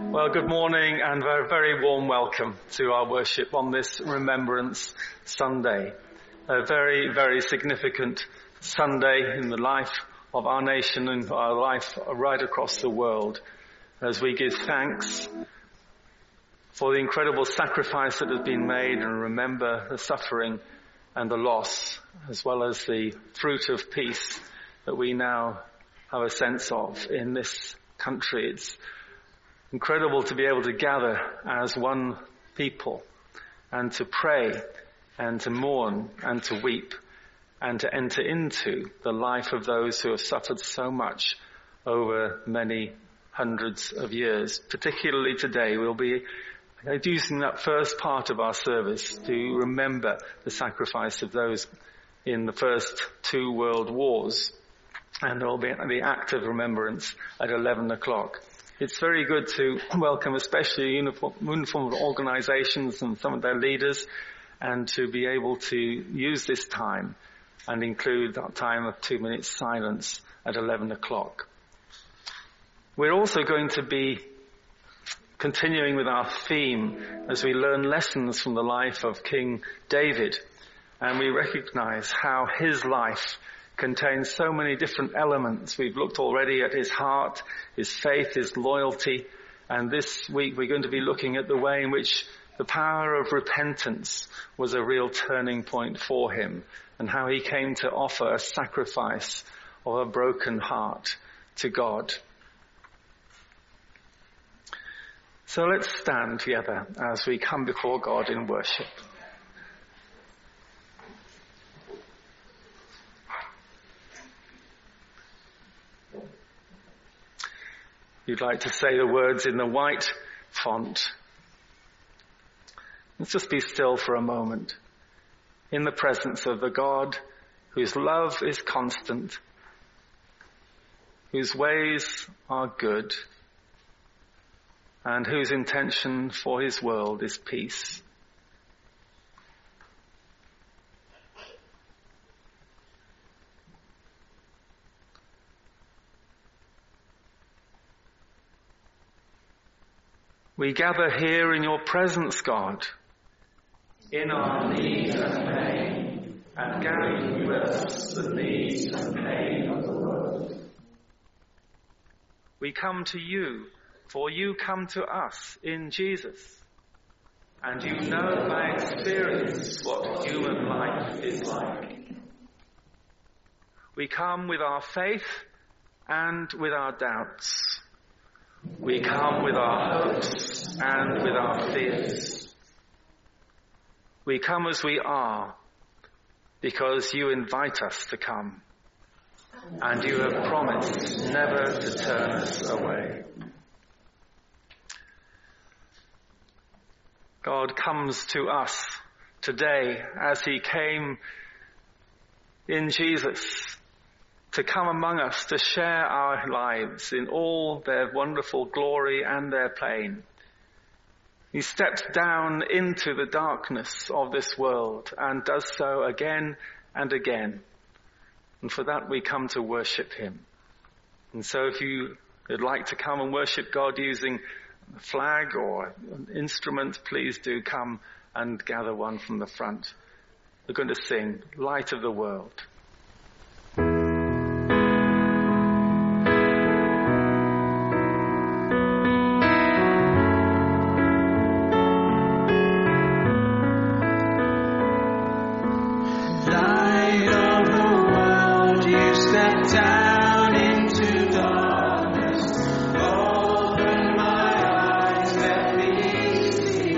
Well, good morning and a very warm welcome to our worship on this Remembrance Sunday. A very, very significant Sunday in the life of our nation and our life right across the world as we give thanks for the incredible sacrifice that has been made and remember the suffering and the loss, as well as the fruit of peace that we now have a sense of in this country. It's incredible to be able to gather as one people and to pray and to mourn and to weep and to enter into the life of those who have suffered so much over many hundreds of years. Particularly today, we'll be using that first part of our service to remember the sacrifice of those in the first two world wars. And there will be the act of remembrance at 11 o'clock. It's very good to welcome especially uniformed organizations and some of their leaders, and to be able to use this time and include that time of 2 minutes silence at 11 o'clock. We're also going to be continuing with our theme as we learn lessons from the life of King David, and we recognize how his life contains so many different elements. We've looked already at his heart, his faith, his loyalty, and this week we're going to be looking at the way in which the power of repentance was a real turning point for him, and how he came to offer a sacrifice of a broken heart to God. So let's stand together as we come before God in worship. You'd like to say the words in the white font. Let's just be still for a moment in the presence of the God whose love is constant, whose ways are good, and whose intention for his world is peace. We gather here in your presence, God, in our need and pain, and carry with us the needs and pain of the world. We come to you, for you come to us in Jesus, and you know by experience what human life is like. We come with our faith and with our doubts. We come with our hopes and with our fears. We come as we are because you invite us to come, and you have promised never to turn us away. God comes to us today as he came in Jesus, to come among us, to share our lives in all their wonderful glory and their pain. He steps down into the darkness of this world and does so again and again. And for that we come to worship him. And so if you would like to come and worship God using a flag or an instrument, please do come and gather one from the front. We're going to sing Light of the World.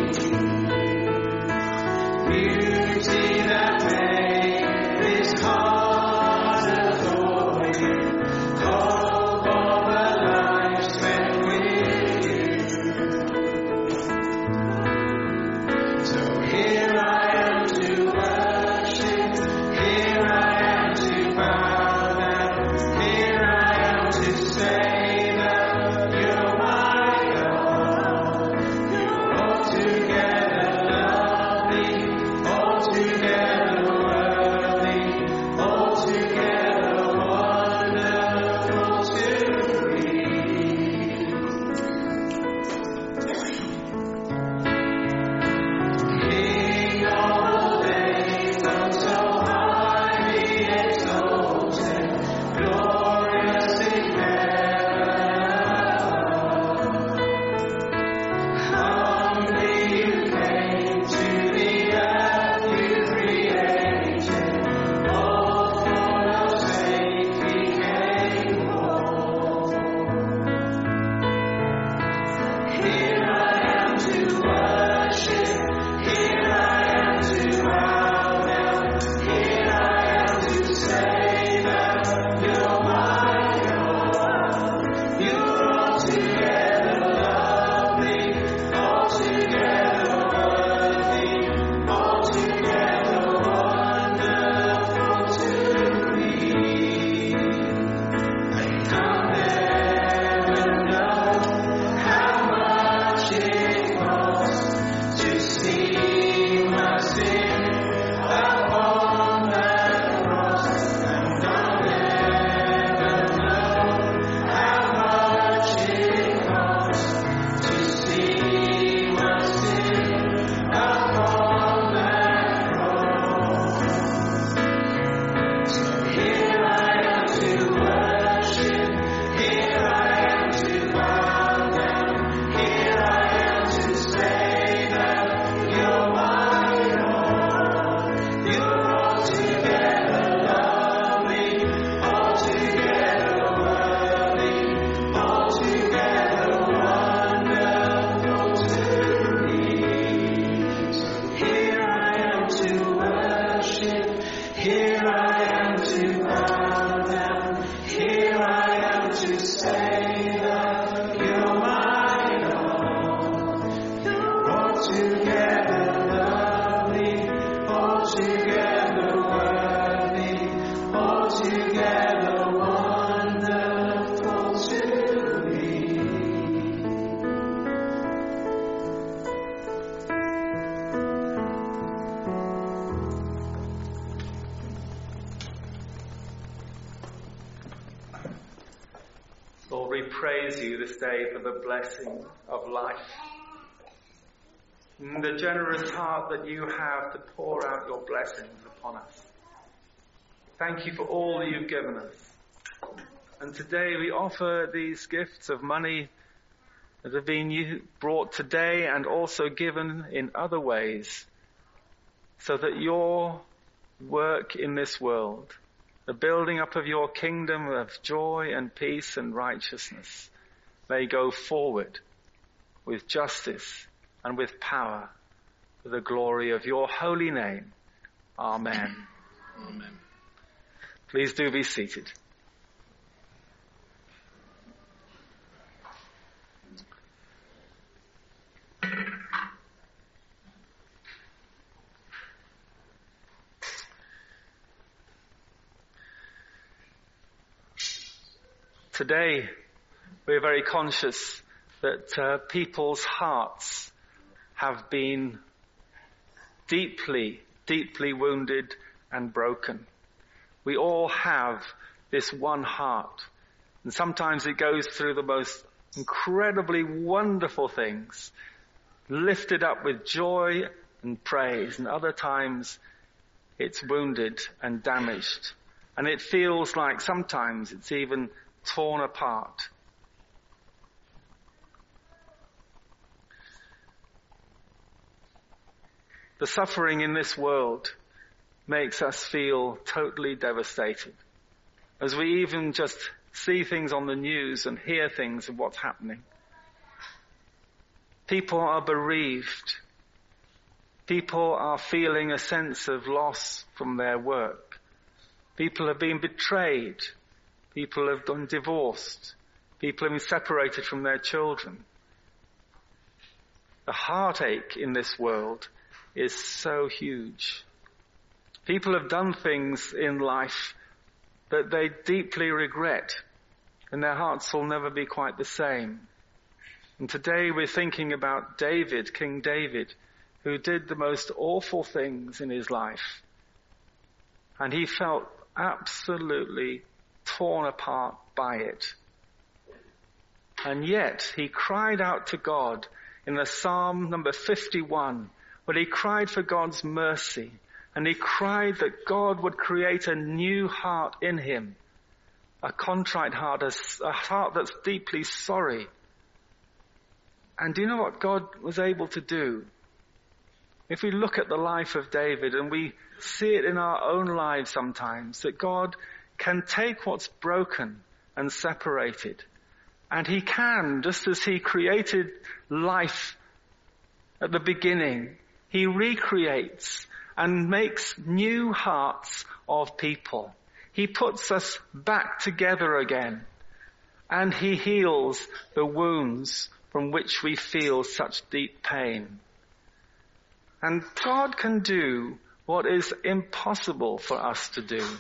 Beauty that made this heart praise you this day for the blessing of life. And the generous heart that you have to pour out your blessings upon us. Thank you for all that you've given us. And today we offer these gifts of money that have been brought today and also given in other ways, so that your work in this world, the building up of your kingdom of joy and peace and righteousness, may go forward with justice and with power for the glory of your holy name. Amen. Amen. Please do be seated. Today, we're very conscious that people's hearts have been deeply, deeply wounded and broken. We all have this one heart. And sometimes it goes through the most incredibly wonderful things, lifted up with joy and praise. And other times it's wounded and damaged. And it feels like sometimes it's even torn apart. The suffering in this world makes us feel totally devastated. As we even just see things on the news and hear things of what's happening. People are bereaved. People are feeling a sense of loss from their work. People have been betrayed. People have been divorced. People have been separated from their children. The heartache in this world is so huge. People have done things in life that they deeply regret, and their hearts will never be quite the same. And today we're thinking about David, King David, who did the most awful things in his life. And he felt absolutely torn apart by it. And yet he cried out to God in the Psalm number 51, where he cried for God's mercy, and he cried that God would create a new heart in him, a contrite heart, a heart that's deeply sorry. And do you know what God was able to do? If we look at the life of David, and we see it in our own lives sometimes, that God can take what's broken and separated. And he can, just as he created life at the beginning, he recreates and makes new hearts of people. He puts us back together again. And he heals the wounds from which we feel such deep pain. And God can do what is impossible for us to do.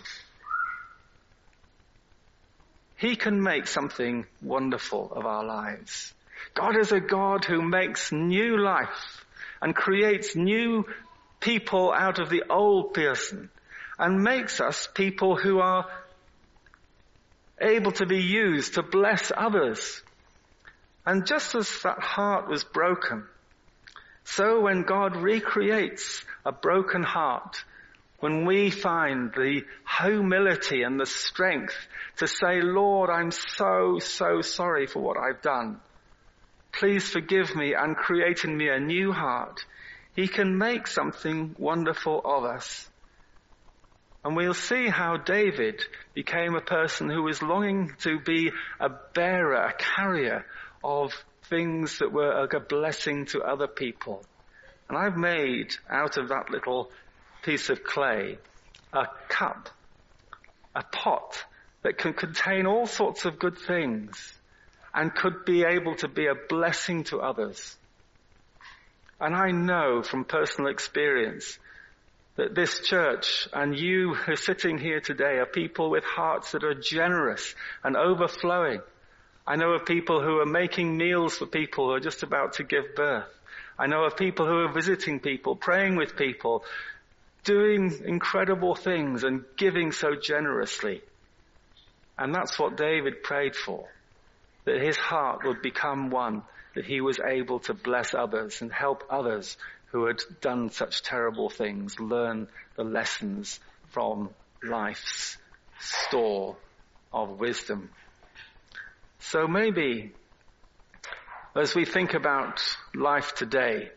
He can make something wonderful of our lives. God is a God who makes new life and creates new people out of the old person and makes us people who are able to be used to bless others. And just as that heart was broken, so when God recreates a broken heart, when we find the humility and the strength to say, Lord, I'm so sorry for what I've done. Please forgive me and create in me a new heart. He can make something wonderful of us. And we'll see how David became a person who was longing to be a bearer, a carrier of things that were a blessing to other people. And I've made out of that little piece of clay a cup, a pot that can contain all sorts of good things and could be able to be a blessing to others. And I know from personal experience that this church and you who are sitting here today are people with hearts that are generous and overflowing. I know of people who are making meals for people who are just about to give birth. I know of people who are visiting people, praying with people, doing incredible things and giving so generously. And that's what David prayed for. that his heart would become one, that he was able to bless others and help others who had done such terrible things learn the lessons from life's store of wisdom. So maybe as we think about life today,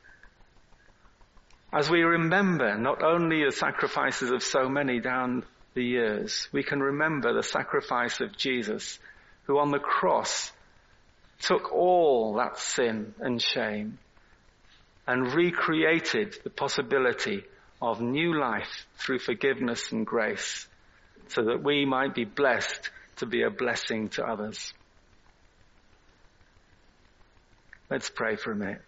as we remember not only the sacrifices of so many down the years, we can remember the sacrifice of Jesus, who on the cross took all that sin and shame and recreated the possibility of new life through forgiveness and grace, so that we might be blessed to be a blessing to others. Let's pray for a minute.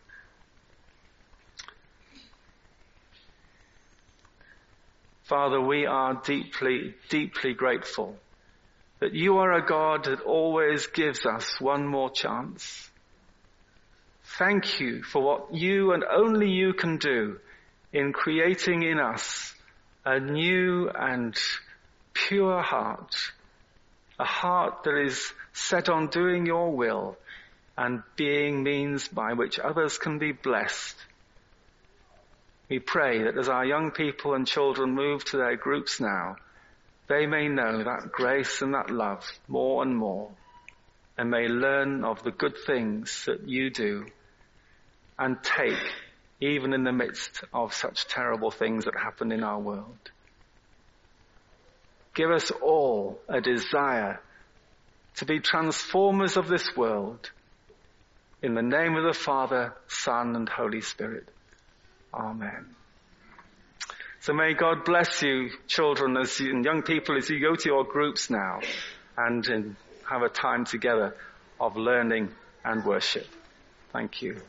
Father, we are deeply, deeply grateful that you are a God that always gives us one more chance. Thank you for what you and only you can do in creating in us a new and pure heart, a heart that is set on doing your will and being means by which others can be blessed. We pray that as our young people and children move to their groups now, they may know that grace and that love more and more, and may learn of the good things that you do and take even in the midst of such terrible things that happen in our world. Give us all a desire to be transformers of this world. In the name of the Father, Son, and Holy Spirit. Amen. So may God bless you, children, and young people, as you go to your groups now and have a time together of learning and worship. Thank you.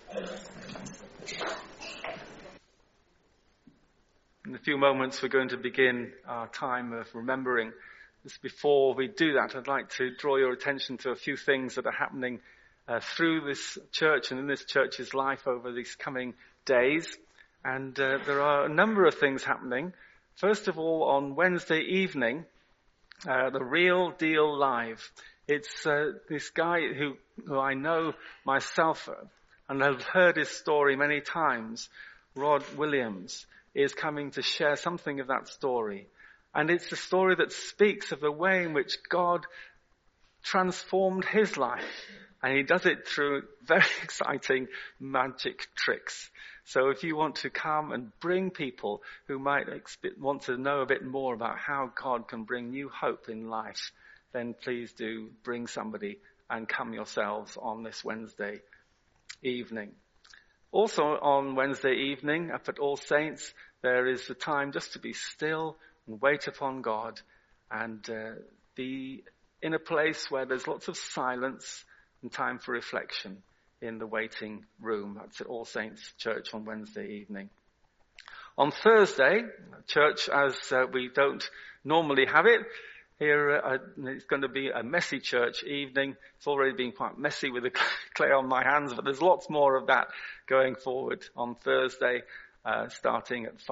In a few moments, we're going to begin our time of remembering. Just before we do that, I'd like to draw your attention to a few things that are happening through this church and in this church's life over these coming days. And there are a number of things happening. First of all, on Wednesday evening, the Real Deal Live. It's this guy who I know myself and have heard his story many times, Rod Williams, is coming to share something of that story. And it's a story that speaks of the way in which God transformed his life. And he does it through very exciting magic tricks. So if you want to come and bring people who might want to know a bit more about how God can bring new hope in life, then please do bring somebody and come yourselves on this Wednesday evening. Also on Wednesday evening, up at All Saints, there is the time just to be still and wait upon God and be in a place where there's lots of silence and time for reflection in the waiting room. That's at All Saints Church on Wednesday evening. On Thursday, church as we don't normally have it, here it's going to be a messy church evening. It's already been quite messy with the clay on my hands, but there's lots more of that going forward on Thursday, starting at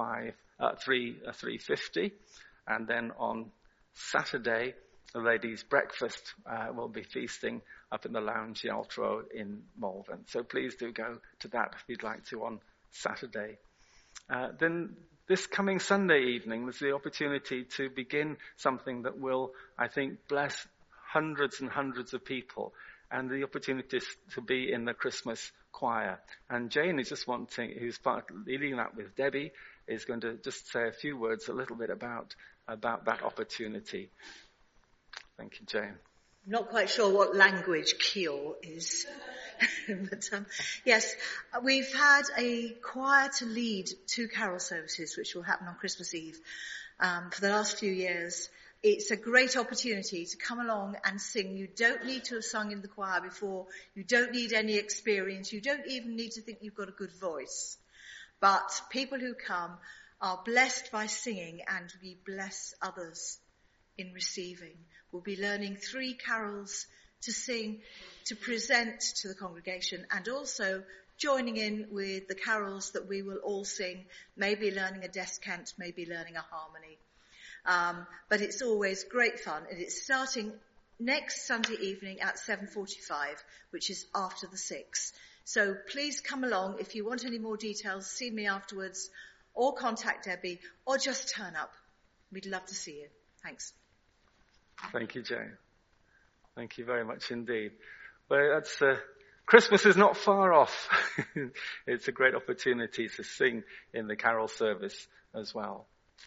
3:50. And then on Saturday, the ladies' breakfast will be feasting up in the lounge, the Altro in Malvern. So please do go to that if you'd like to on Saturday. Then this coming Sunday evening, there's the opportunity to begin something that will, I think, bless hundreds and hundreds of people, and the opportunity to be in the Christmas choir. And Jane is just wanting, who's leading that with Debbie, is going to just say a few words, a little bit about that opportunity. Thank you, Jane. I'm not quite sure what language Kiel is. But yes, we've had a choir to lead 2 carol services, which will happen on Christmas Eve, for the last few years. It's a great opportunity to come along and sing. You don't need to have sung in the choir before. You don't need any experience. You don't even need to think you've got a good voice. But people who come are blessed by singing, and we bless others in receiving. We'll be learning 3 carols to sing, to present to the congregation, and also joining in with the carols that we will all sing, maybe learning a descant, maybe learning a harmony. But it's always great fun, and it's starting next Sunday evening at 7:45, which is after the 6. So please come along. If you want any more details, see me afterwards, or contact Debbie, or just turn up. We'd love to see you. Thanks. Thank you, Jane. Thank you very much indeed. Well, Christmas is not far off. It's a great opportunity to sing in the carol service as well.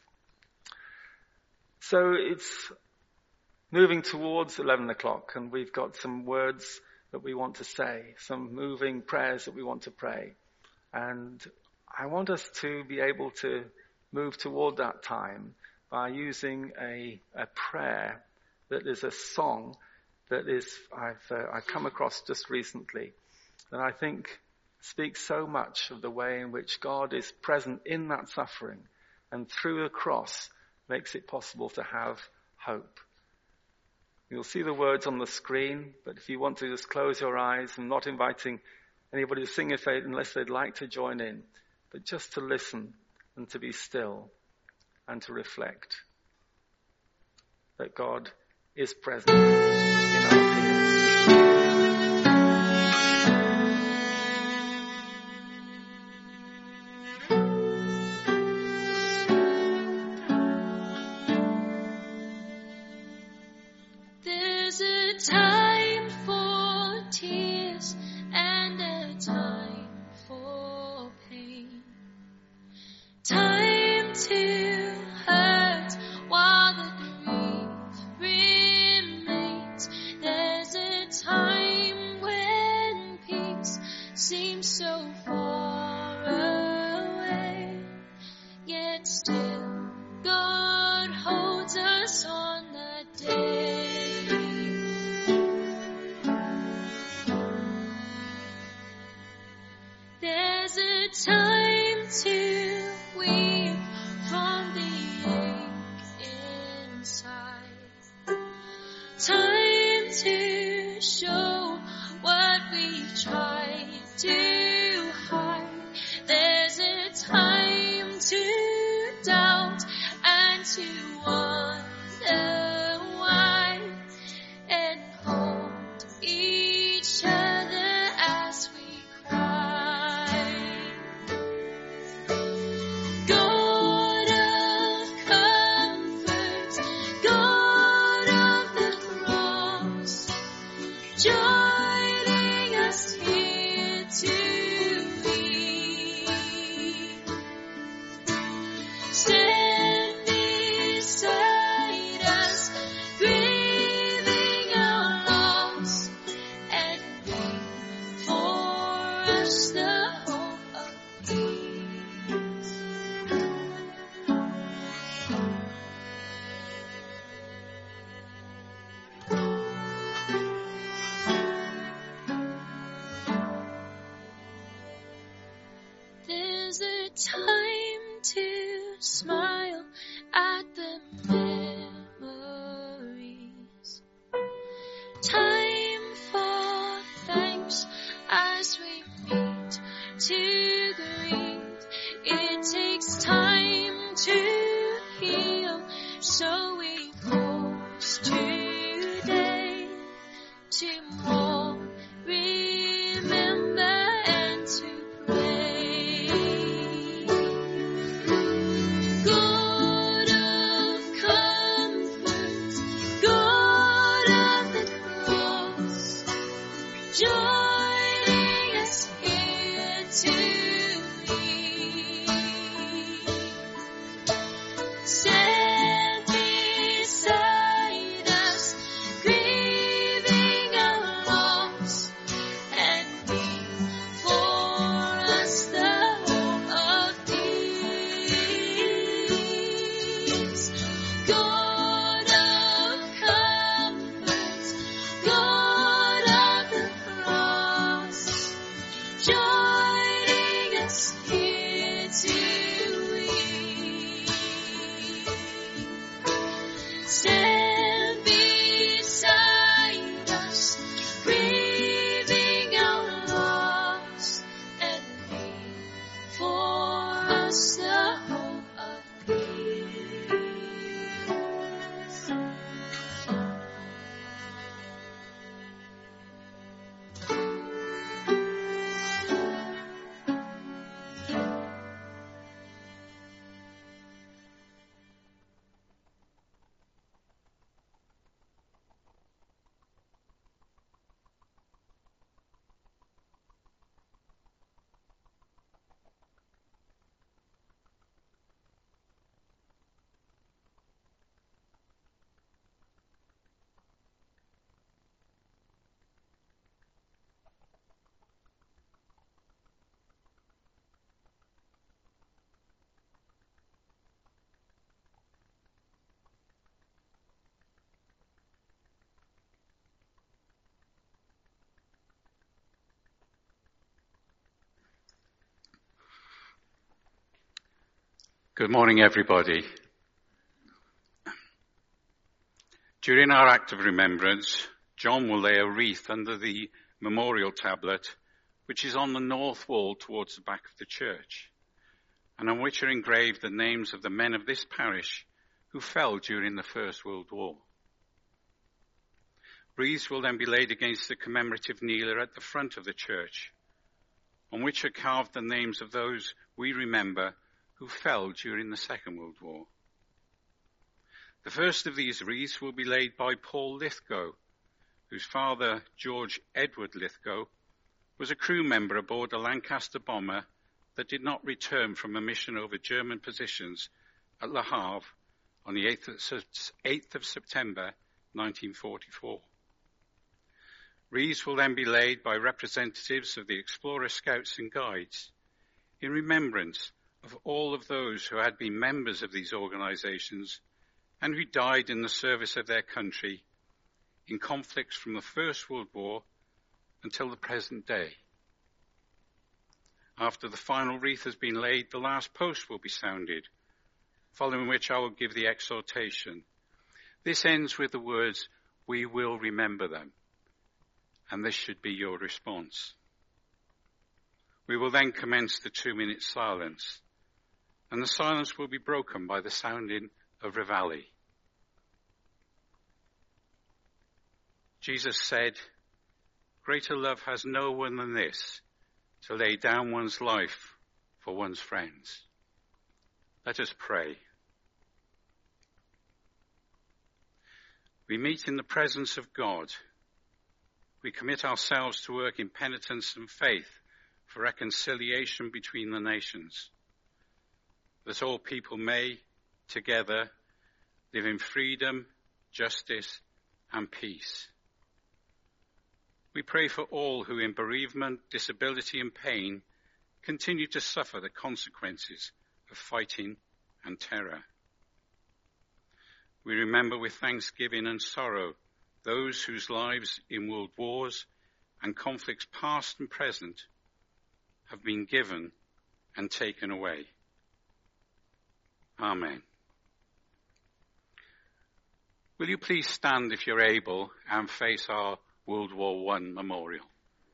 So it's moving towards 11 o'clock, and we've got some words that we want to say, some moving prayers that we want to pray. And I want us to be able to move toward that time by using a prayer that is a song that is I've come across just recently, that I think speaks so much of the way in which God is present in that suffering, and through the cross makes it possible to have hope. You'll see the words on the screen, but if you want to just close your eyes, I'm not inviting anybody to sing unless they'd like to join in, but just to listen and to be still and to reflect that God is present in our tears. There's a time for tears and a time for pain. Time to hurt while the grief remains. There's a time when peace seems so far away, yet still God holds us on that day. There's a time to weep from the ache inside. Time to show what we've tried to hide. There's a time to doubt and to wonder why, and hold each other as we cry. God of comfort, God of the cross, joining us here to be. Stand beside us, grieving our loss, and be for us the hope of peace. There's a time to smile at the memories. Time for thanks as we meet to grieve. It takes time to heal, so we pause today to mourn, remember, and to pray. God of comfort, God of the cross, joining us here to be. Stand beside us, grieving our loss, and be for us the hope of peace. God of comfort, God of the cross, joining us here to be. Stand beside us, grieving our loss, and be for us the hope of peace. Good morning, everybody. During our act of remembrance, John will lay a wreath under the memorial tablet, which is on the north wall towards the back of the church, and on which are engraved the names of the men of this parish who fell during the First World War. Wreaths will then be laid against the commemorative kneeler at the front of the church, on which are carved the names of those we remember who fell during the Second World War. The first of these wreaths will be laid by Paul Lithgow, whose father, George Edward Lithgow, was a crew member aboard a Lancaster bomber that did not return from a mission over German positions at Le Havre on the 8th of September 1944. Wreaths will then be laid by representatives of the Explorer Scouts and Guides in remembrance of all of those who had been members of these organizations and who died in the service of their country in conflicts from the First World War until the present day. After the final wreath has been laid, the last post will be sounded, following which I will give the exhortation. This ends with the words, "We will remember them," and this should be your response. We will then commence the 2-minute silence, and the silence will be broken by the sounding of Reveille. Jesus said, "Greater love has no one than this, to lay down one's life for one's friends." Let us pray. We meet in the presence of God. We commit ourselves to work in penitence and faith for reconciliation between the nations, that all people may, together, live in freedom, justice, and peace. We pray for all who in bereavement, disability, and pain continue to suffer the consequences of fighting and terror. We remember with thanksgiving and sorrow those whose lives in world wars and conflicts past and present have been given and taken away. Amen. Will you please stand if you're able and face our World War I memorial?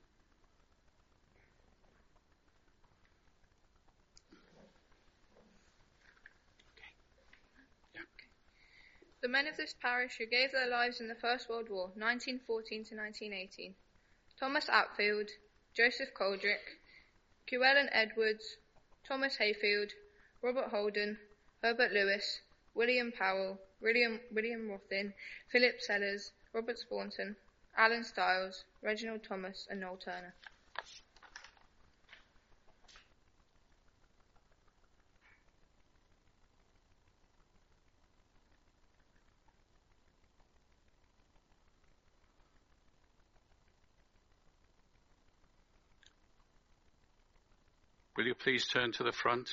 The men of this parish who gave their lives in the First World War, 1914 to 1918. Thomas Atfield, Joseph Coldrick, Llewellyn Edwards, Thomas Hayfield, Robert Holden, Herbert Lewis, William Powell, William Rothin, Philip Sellers, Robert Staunton, Alan Stiles, Reginald Thomas, and Noel Turner. Will you please turn to the front?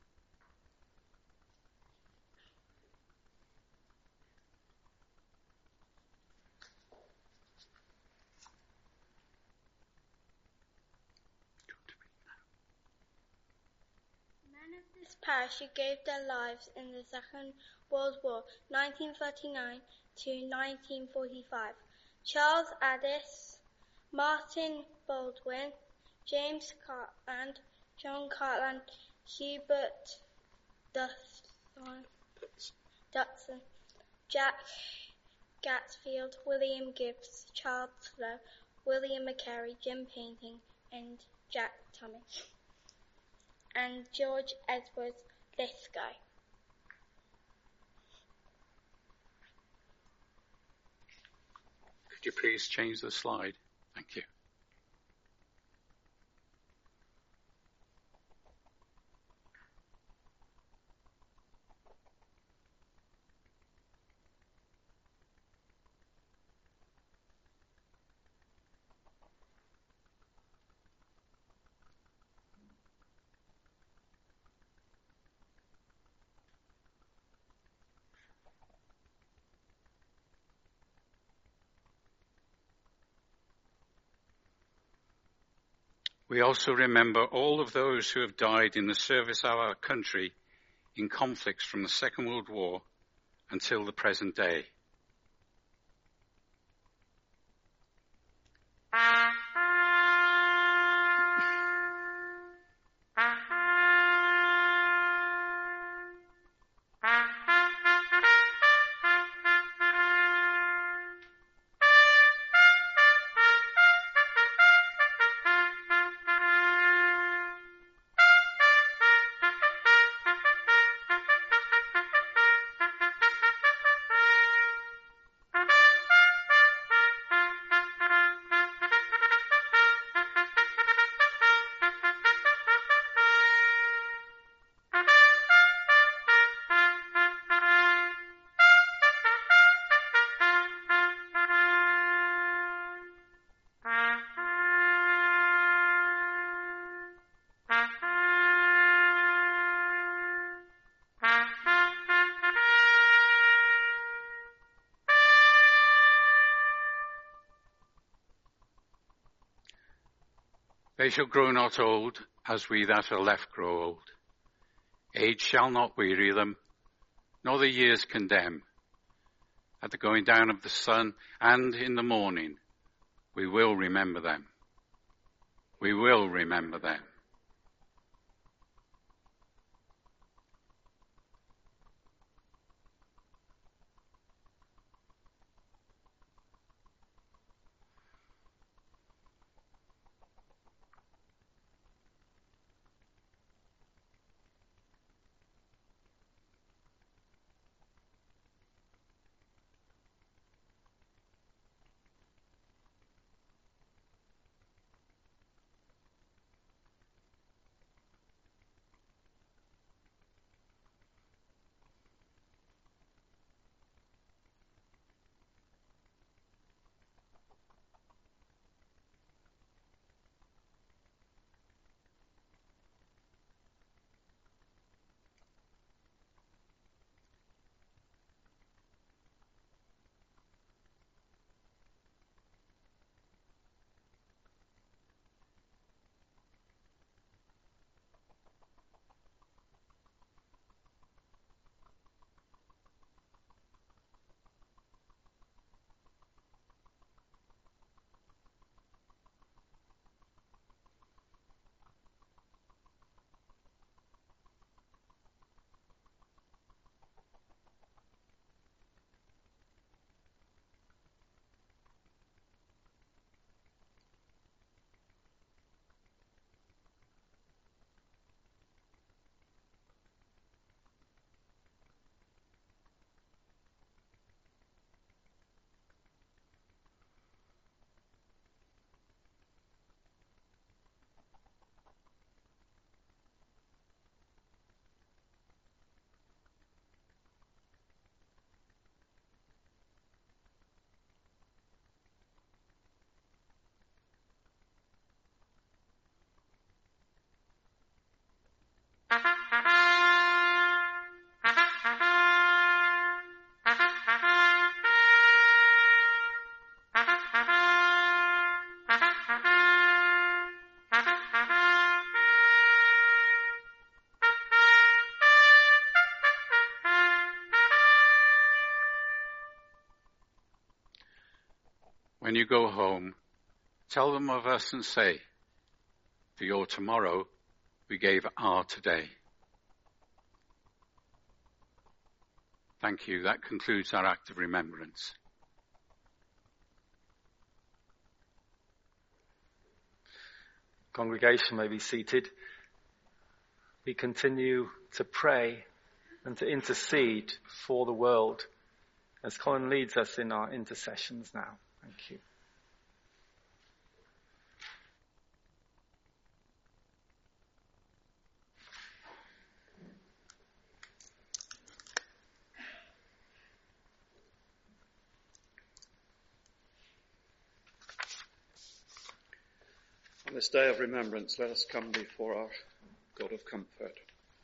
Men of this parish who gave their lives in the Second World War, 1939 to 1945. Charles Addis, Martin Baldwin, James Cartland, John Cartland, Hubert Dutson, Jack Gatsfield, William Gibbs, Charles Slow, William McCary, Jim Painting, and Jack Tummy, and George Edwards Lithgow. Could you please change the slide? Thank you. We also remember all of those who have died in the service of our country in conflicts from the Second World War until the present day. They shall grow not old, as we that are left grow old. Age shall not weary them, nor the years condemn. At the going down of the sun and in the morning, we will remember them. We will remember them. When you go home, tell them of us and say, for your tomorrow, we gave our today. Thank you. That concludes our act of remembrance. Congregation may be seated. We continue to pray and to intercede for the world as Colin leads us in our intercessions now. Thank you. On this day of remembrance, let us come before our God of comfort.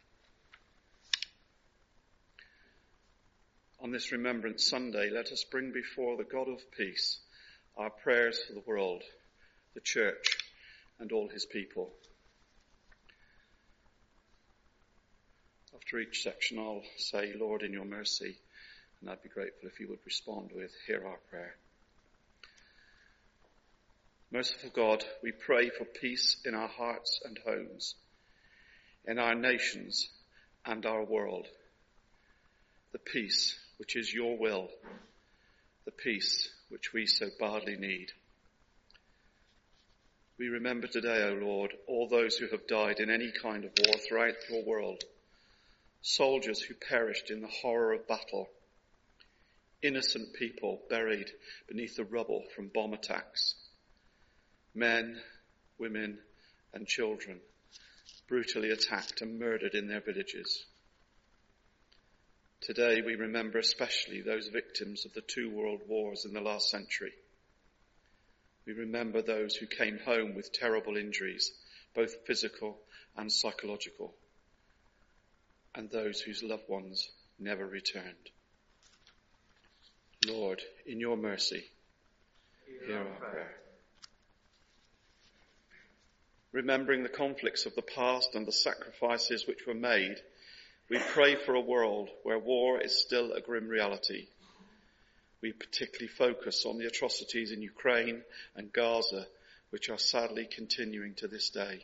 On this Remembrance Sunday, let us bring before the God of peace our prayers for the world, the church, and all his people. After each section, I'll say, Lord, in your mercy, and I'd be grateful if you would respond with, hear our prayer. Merciful God, we pray for peace in our hearts and homes, in our nations and our world. The peace which is your will, the peace which we so badly need. We remember today, O Lord, all those who have died in any kind of war throughout your world. Soldiers who perished in the horror of battle. Innocent people buried beneath the rubble from bomb attacks. Men, women and children brutally attacked and murdered in their villages. Today we remember especially those victims of the 2 world wars in the last century. We remember those who came home with terrible injuries, both physical and psychological, and those whose loved ones never returned. Lord, in your mercy, hear our prayer. Remembering the conflicts of the past and the sacrifices which were made, we pray for a world where war is still a grim reality. We particularly focus on the atrocities in Ukraine and Gaza, which are sadly continuing to this day.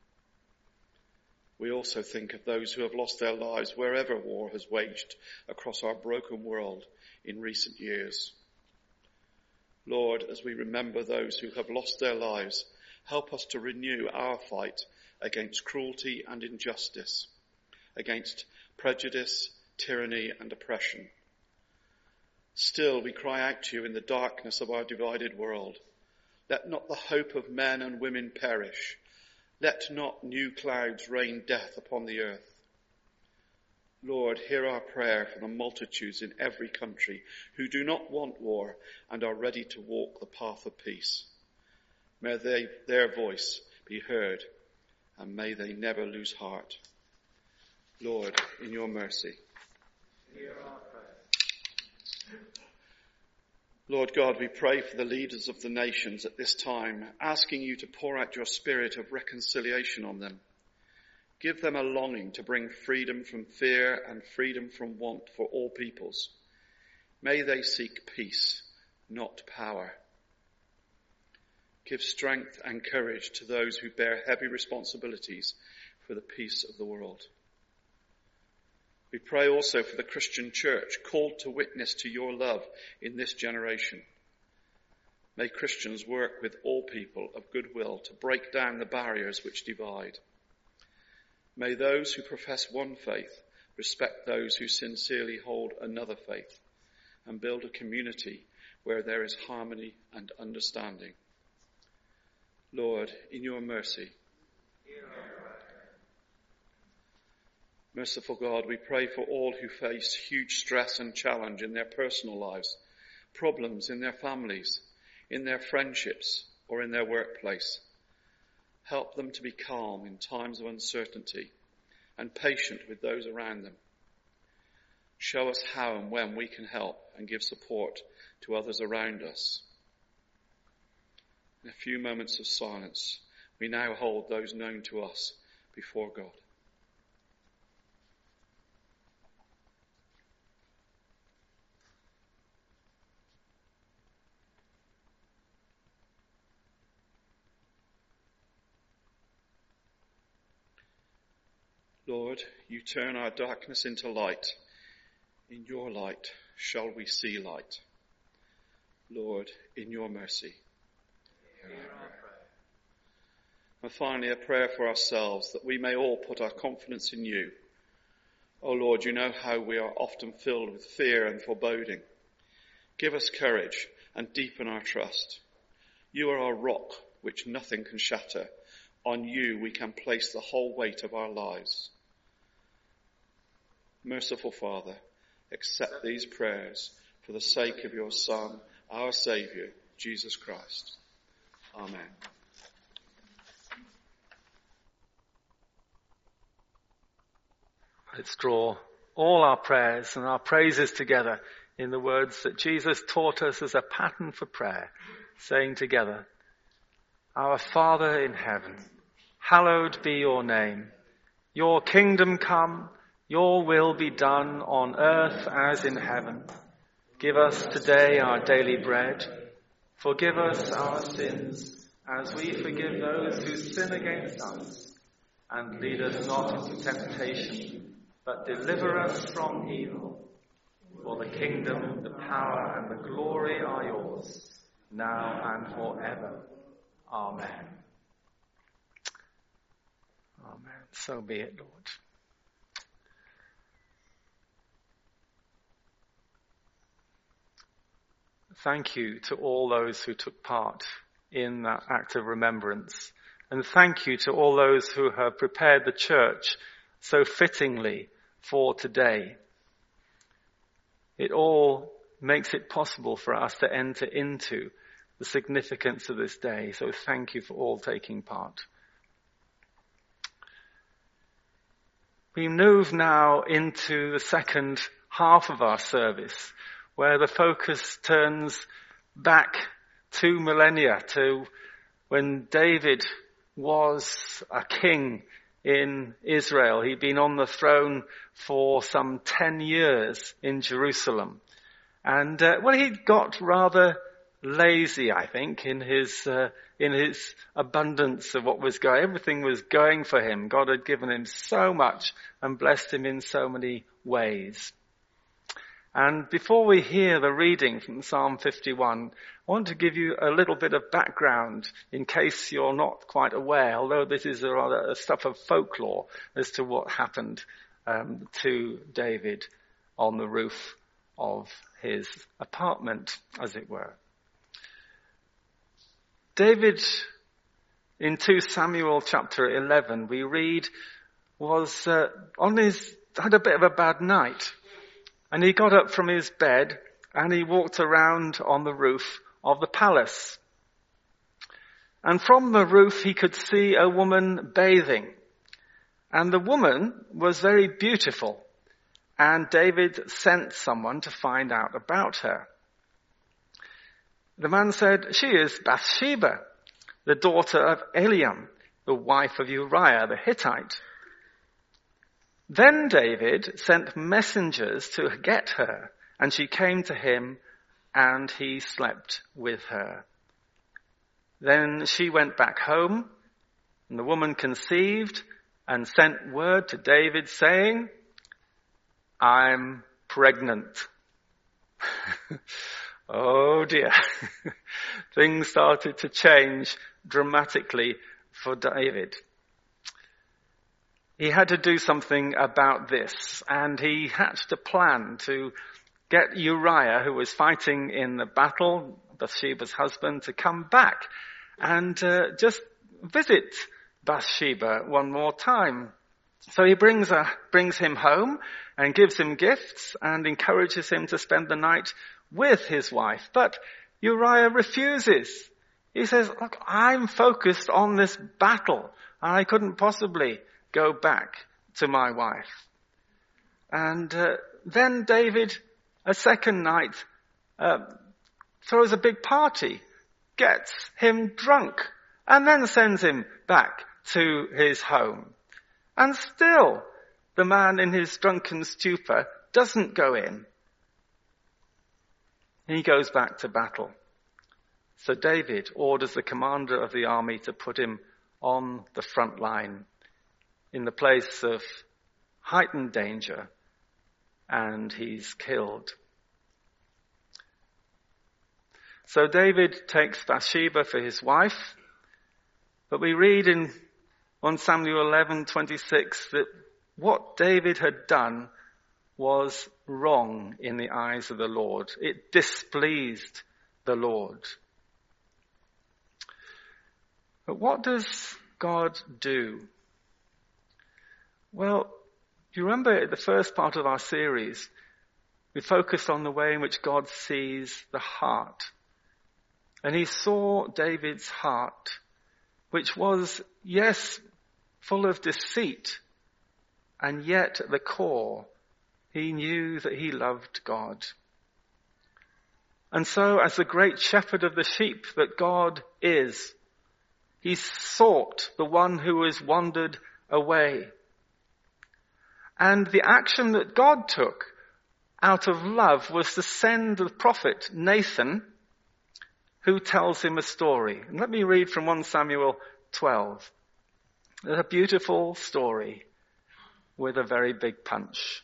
We also think of those who have lost their lives wherever war has waged across our broken world in recent years. Lord, as we remember those who have lost their lives, help us to renew our fight against cruelty and injustice, against prejudice, tyranny and oppression. Still, we cry out to you in the darkness of our divided world. Let not the hope of men and women perish. Let not new clouds rain death upon the earth. Lord, hear our prayer for the multitudes in every country who do not want war and are ready to walk the path of peace. May their voice be heard, and may they never lose heart. Lord, in your mercy. Hear our prayer. Lord God, we pray for the leaders of the nations at this time, asking you to pour out your spirit of reconciliation on them. Give them a longing to bring freedom from fear and freedom from want for all peoples. May they seek peace, not power. Give strength and courage to those who bear heavy responsibilities for the peace of the world. We pray also for the Christian church called to witness to your love in this generation. May Christians work with all people of goodwill to break down the barriers which divide. May those who profess one faith respect those who sincerely hold another faith and build a community where there is harmony and understanding. Lord, in your mercy. Merciful God, we pray for all who face huge stress and challenge in their personal lives, problems in their families, in their friendships, or in their workplace. Help them to be calm in times of uncertainty and patient with those around them. Show us how and when we can help and give support to others around us. In a few moments of silence, we now hold those known to us before God. Lord, you turn our darkness into light. In your light shall we see light. Lord, in your mercy. Hear our prayer. And finally, a prayer for ourselves, that we may all put our confidence in you. O Lord, you know how we are often filled with fear and foreboding. Give us courage and deepen our trust. You are our rock, which nothing can shatter. On you we can place the whole weight of our lives. Merciful Father, accept these prayers for the sake of your Son, our Saviour, Jesus Christ. Amen. Let's draw all our prayers and our praises together in the words that Jesus taught us as a pattern for prayer, saying together, Our Father in heaven, hallowed be your name. Your kingdom come, Your will be done on earth as in heaven. Give us today our daily bread. Forgive us our sins as we forgive those who sin against us. And lead us not into temptation, but deliver us from evil. For the kingdom, the power, and the glory are yours, now and forever. Amen. Amen. So be it, Lord. Thank you to all those who took part in that act of remembrance. And thank you to all those who have prepared the church so fittingly for today. It all makes it possible for us to enter into the significance of this day. So thank you for all taking part. We move now into the second half of our service, where the focus turns back 2 millennia to when David was a king in Israel. He'd been on the throne for some 10 years in Jerusalem. And, he got rather lazy, I think, in his abundance of what was going. Everything was going for him. God had given him so much and blessed him in so many ways. And before we hear the reading from Psalm 51, I want to give you a little bit of background in case you're not quite aware, although this is a stuff of folklore as to what happened to David on the roof of his apartment, as it were. David, in 2 Samuel chapter 11, we read, had a bit of a bad night. And he got up from his bed and he walked around on the roof of the palace. And from the roof he could see a woman bathing. And the woman was very beautiful. And David sent someone to find out about her. The man said, "She is Bathsheba, the daughter of Eliam, the wife of Uriah the Hittite." Then David sent messengers to get her, and she came to him, and he slept with her. Then she went back home, and the woman conceived and sent word to David saying, "I'm pregnant." Oh dear. Things started to change dramatically for David. He had to do something about this, and he hatched a plan to get Uriah, who was fighting in the battle, Bathsheba's husband, to come back and just visit Bathsheba one more time. So he brings him home and gives him gifts and encourages him to spend the night with his wife. But Uriah refuses. He says, "Look, I'm focused on this battle. I couldn't possibly go back to my wife." And then David, a second night, throws a big party, gets him drunk, and then sends him back to his home. And still, the man in his drunken stupor doesn't go in. He goes back to battle. So David orders the commander of the army to put him on the front line in the place of heightened danger, and he's killed. So David takes Bathsheba for his wife, but we read in 1 Samuel 11:26 that what David had done was wrong in the eyes of the Lord. It displeased the Lord. But what does God do? Well, you remember the first part of our series, we focused on the way in which God sees the heart. And he saw David's heart, which was, yes, full of deceit, and yet at the core, he knew that he loved God. And so, as the great shepherd of the sheep that God is, he sought the one who has wandered away. And the action that God took out of love was to send the prophet Nathan, who tells him a story. And let me read from 1 Samuel 12. It's a beautiful story with a very big punch.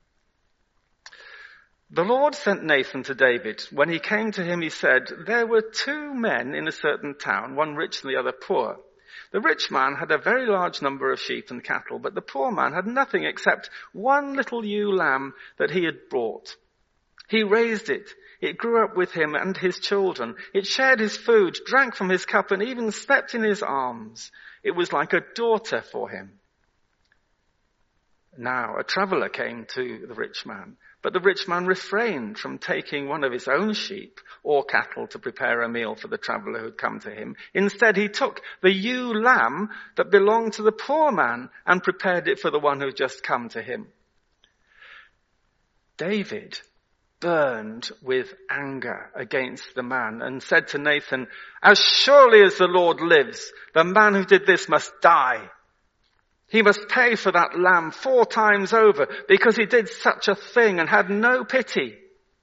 The Lord sent Nathan to David. When he came to him, he said, "There were two men in a certain town, one rich and the other poor. The rich man had a very large number of sheep and cattle, but the poor man had nothing except one little ewe lamb that he had brought. He raised it. It grew up with him and his children. It shared his food, drank from his cup, and even slept in his arms. It was like a daughter for him." Now a traveler came to the rich man, but the rich man refrained from taking one of his own sheep or cattle to prepare a meal for the traveler who had come to him. Instead, he took the ewe lamb that belonged to the poor man and prepared it for the one who had just come to him. David burned with anger against the man and said to Nathan, "As surely as the Lord lives, the man who did this must die. He must pay for that lamb 4 times over because he did such a thing and had no pity."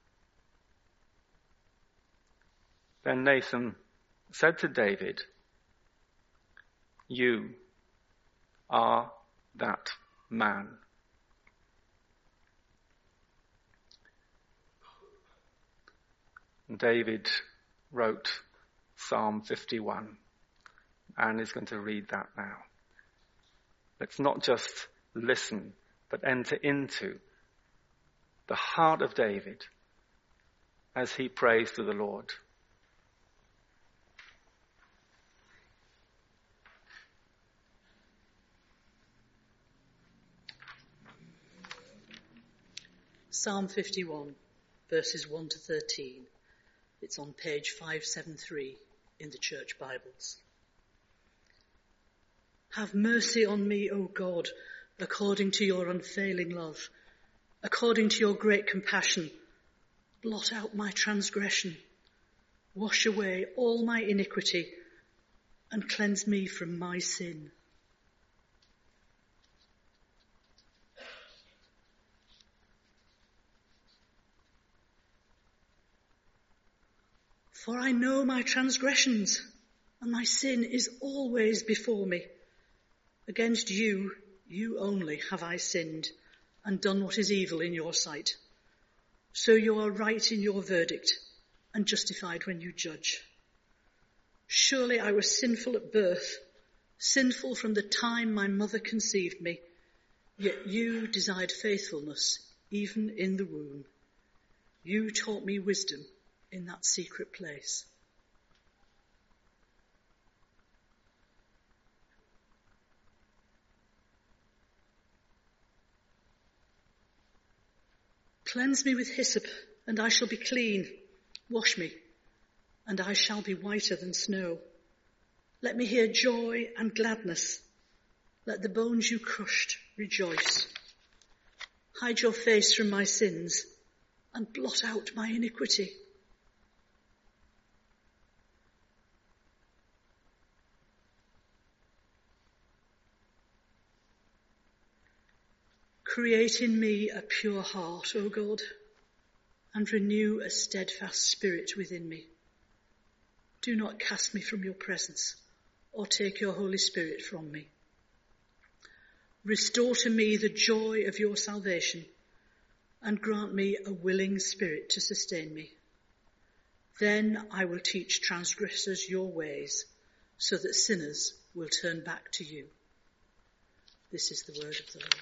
Then Nathan said to David, "You are that man." And David wrote Psalm 51 and is going to read that now. Let's not just listen, but enter into the heart of David as he prays to the Lord. Psalm 51, verses 1 to 13. It's on page 573 in the Church Bibles. Have mercy on me, O God, according to your unfailing love. According to your great compassion, blot out my transgression. Wash away all my iniquity and cleanse me from my sin. For I know my transgressions, and my sin is always before me. Against you, you only have I sinned, and done what is evil in your sight. So you are right in your verdict, and justified when you judge. Surely I was sinful at birth, sinful from the time my mother conceived me, yet you desired faithfulness even in the womb. You taught me wisdom in that secret place. Cleanse me with hyssop, and I shall be clean. Wash me, and I shall be whiter than snow. Let me hear joy and gladness. Let the bones you crushed rejoice. Hide your face from my sins, and blot out my iniquity. Create in me a pure heart, O God, and renew a steadfast spirit within me. Do not cast me from your presence, or take your Holy Spirit from me. Restore to me the joy of your salvation, and grant me a willing spirit to sustain me. Then I will teach transgressors your ways, so that sinners will turn back to you. This is the word of the Lord.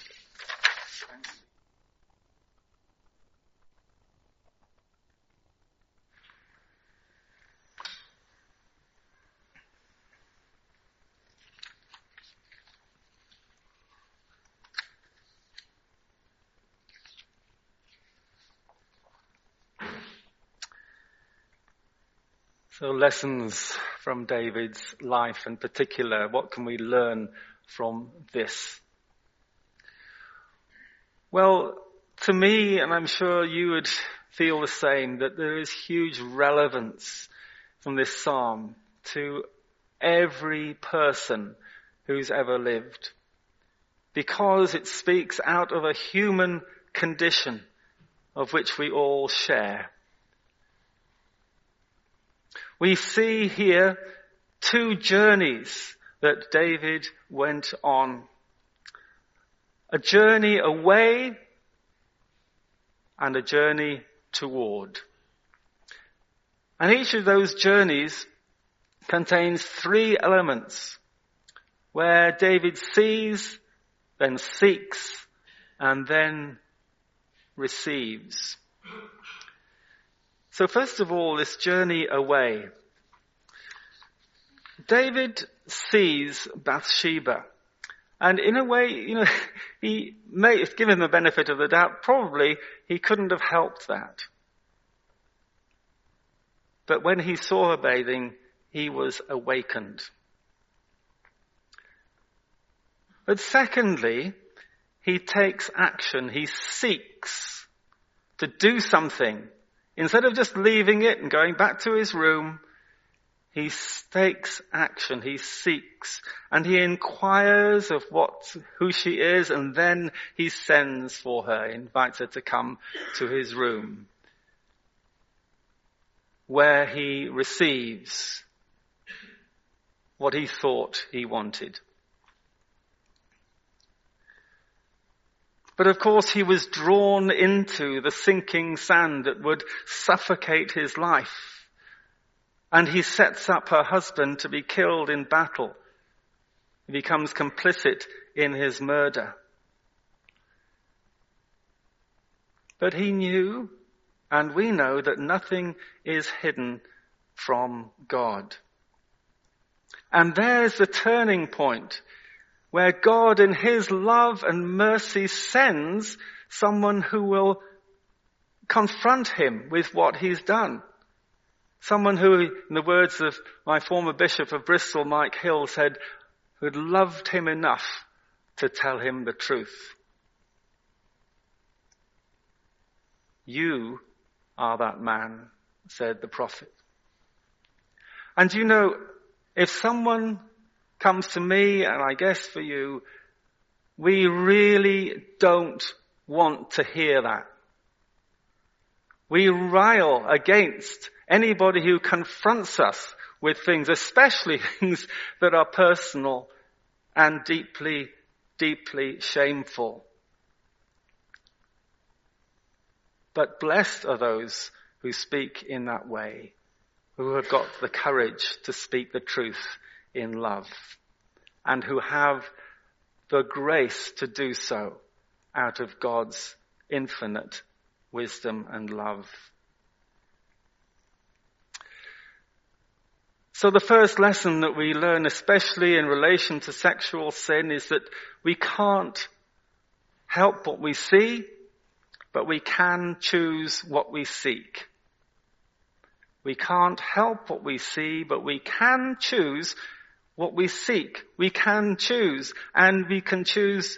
So lessons from David's life in particular, what can we learn from this? Well, to me, and I'm sure you would feel the same, that there is huge relevance from this psalm to every person who's ever lived. because it speaks out of a human condition of which we all share. We see here two journeys that David went on. A journey away and a journey toward. And each of those journeys contains three elements where David sees, then seeks, and then receives. So first of all, this journey away. David sees Bathsheba. And in a way, he may, if given the benefit of the doubt, probably he couldn't have helped that. But when he saw her bathing, he was awakened. But secondly, he takes action. He seeks to do something. Instead of just leaving it and going back to his room, he takes action. He seeks and he inquires of who she is, and then he sends for her, invites her to come to his room, where he receives what he thought he wanted. But of course he was drawn into the sinking sand that would suffocate his life. And he sets up her husband to be killed in battle. He becomes complicit in his murder. But he knew, and we know, that nothing is hidden from God. And there's the turning point where God in his love and mercy sends someone who will confront him with what he's done. Someone who, in the words of my former Bishop of Bristol, Mike Hill, said, who had loved him enough to tell him the truth. You are that man, said the prophet. And if someone comes to me, and I guess for you, we really don't want to hear that. We rail against anybody who confronts us with things, especially things that are personal and deeply, deeply shameful. But blessed are those who speak in that way, who have got the courage to speak the truth in love, and who have the grace to do so out of God's infinite wisdom and love. So the first lesson that we learn, especially in relation to sexual sin, is that we can't help what we see, but we can choose what we seek. We can't help what we see, but we can choose what we seek. We can choose, and we can choose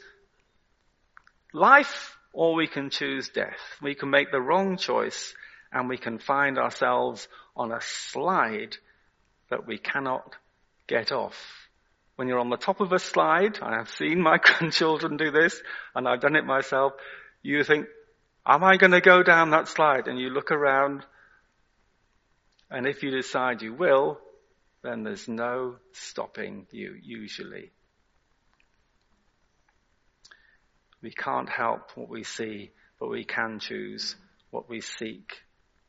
life or we can choose death. We can make the wrong choice and we can find ourselves on a slide that we cannot get off. When you're on the top of a slide, I have seen my grandchildren do this, and I've done it myself, you think, am I going to go down that slide? And you look around, and if you decide you will, then there's no stopping you, usually. We can't help what we see, but we can choose what we seek.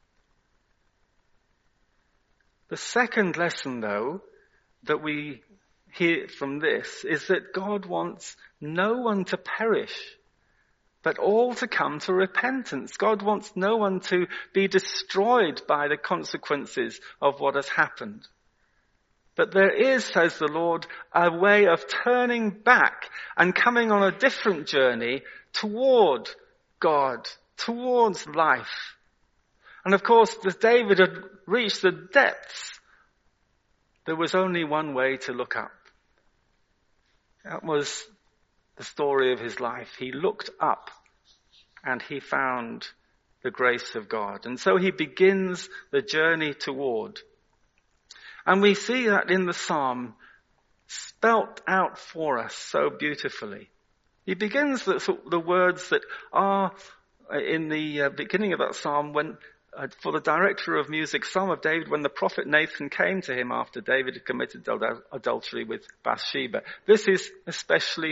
The second lesson, though, that we hear from this is that God wants no one to perish, but all to come to repentance. God wants no one to be destroyed by the consequences of what has happened. But there is, says the Lord, a way of turning back and coming on a different journey toward God, towards life. And of course, as David had reached the depths, there was only one way to look up. That was the story of his life. He looked up and he found the grace of God. And so he begins the journey toward. And we see that in the psalm spelt out for us so beautifully. He begins the words that are in the beginning of that psalm when, for the director of music, Psalm of David, when the prophet Nathan came to him after David had committed adultery with Bathsheba. This is especially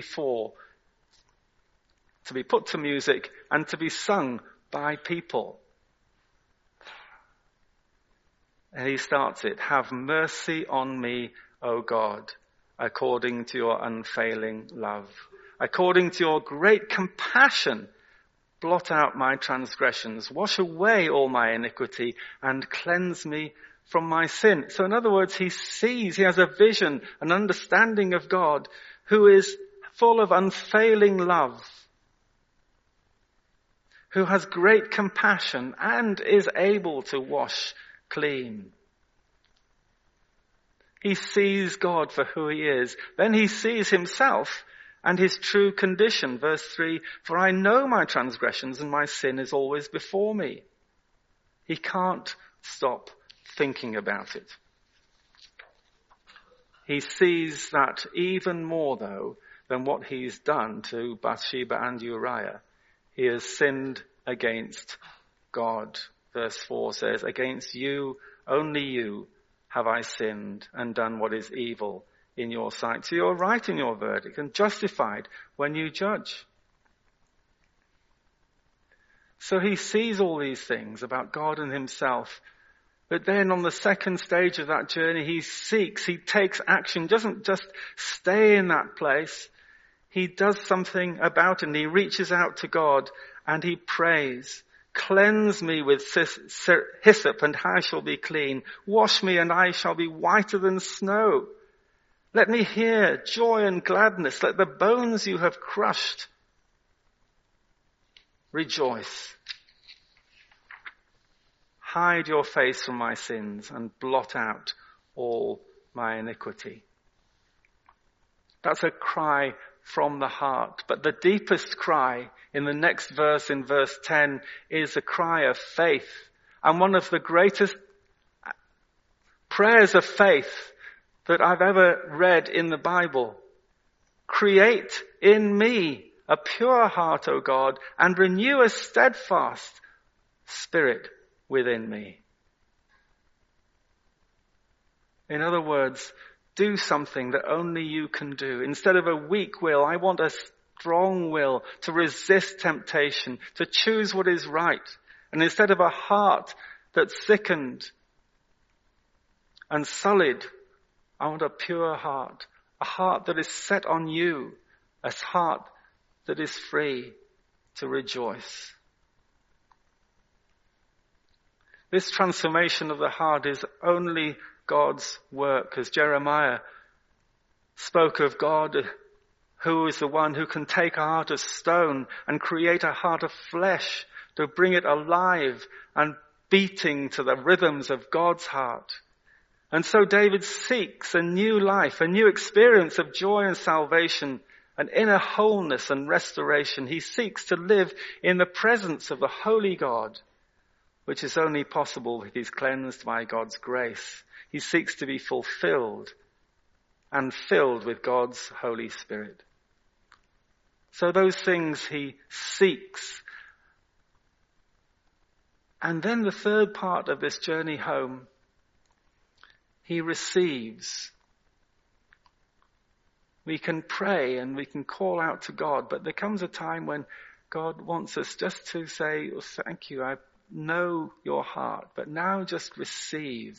to be put to music and to be sung by people. And he starts it, "Have mercy on me, O God, according to your unfailing love. According to your great compassion, blot out my transgressions, wash away all my iniquity, and cleanse me from my sin." So in other words, he has a vision, an understanding of God who is full of unfailing love, who has great compassion and is able to wash clean. He sees God for who he is. Then he sees himself and his true condition. Verse 3, "For I know my transgressions and my sin is always before me." He can't stop thinking about it. He sees that even more, though, than what he's done to Bathsheba and Uriah. He has sinned against God. Verse 4 says, "Against you, only you, have I sinned and done what is evil in your sight." So you're right in your verdict and justified when you judge. So he sees all these things about God and himself. But then on the second stage of that journey, he takes action, doesn't just stay in that place. He does something about it, and he reaches out to God and he prays. "Cleanse me with hyssop and I shall be clean. Wash me and I shall be whiter than snow. Let me hear joy and gladness. Let the bones you have crushed rejoice. Hide your face from my sins and blot out all my iniquity." That's a cry from the heart. But the deepest cry in the next verse, in verse 10, is a cry of faith. And one of the greatest prayers of faith that I've ever read in the Bible. "Create in me a pure heart, O God, and renew a steadfast spirit within me." In other words, do something that only you can do. Instead of a weak will, I want a strong will to resist temptation, to choose what is right. And instead of a heart that's sickened and sullied, I want a pure heart, a heart that is set on you, a heart that is free to rejoice. This transformation of the heart is only God's work, as Jeremiah spoke of God, who is the one who can take a heart of stone and create a heart of flesh to bring it alive and beating to the rhythms of God's heart. And so David seeks a new life, a new experience of joy and salvation, an inner wholeness and restoration. He seeks to live in the presence of the holy God, which is only possible if he's cleansed by God's grace. He seeks to be fulfilled and filled with God's Holy Spirit. So those things he seeks. And then the third part of this journey home, he receives. We can pray and we can call out to God, but there comes a time when God wants us just to say, "Oh, thank you, I know your heart, but now just receive."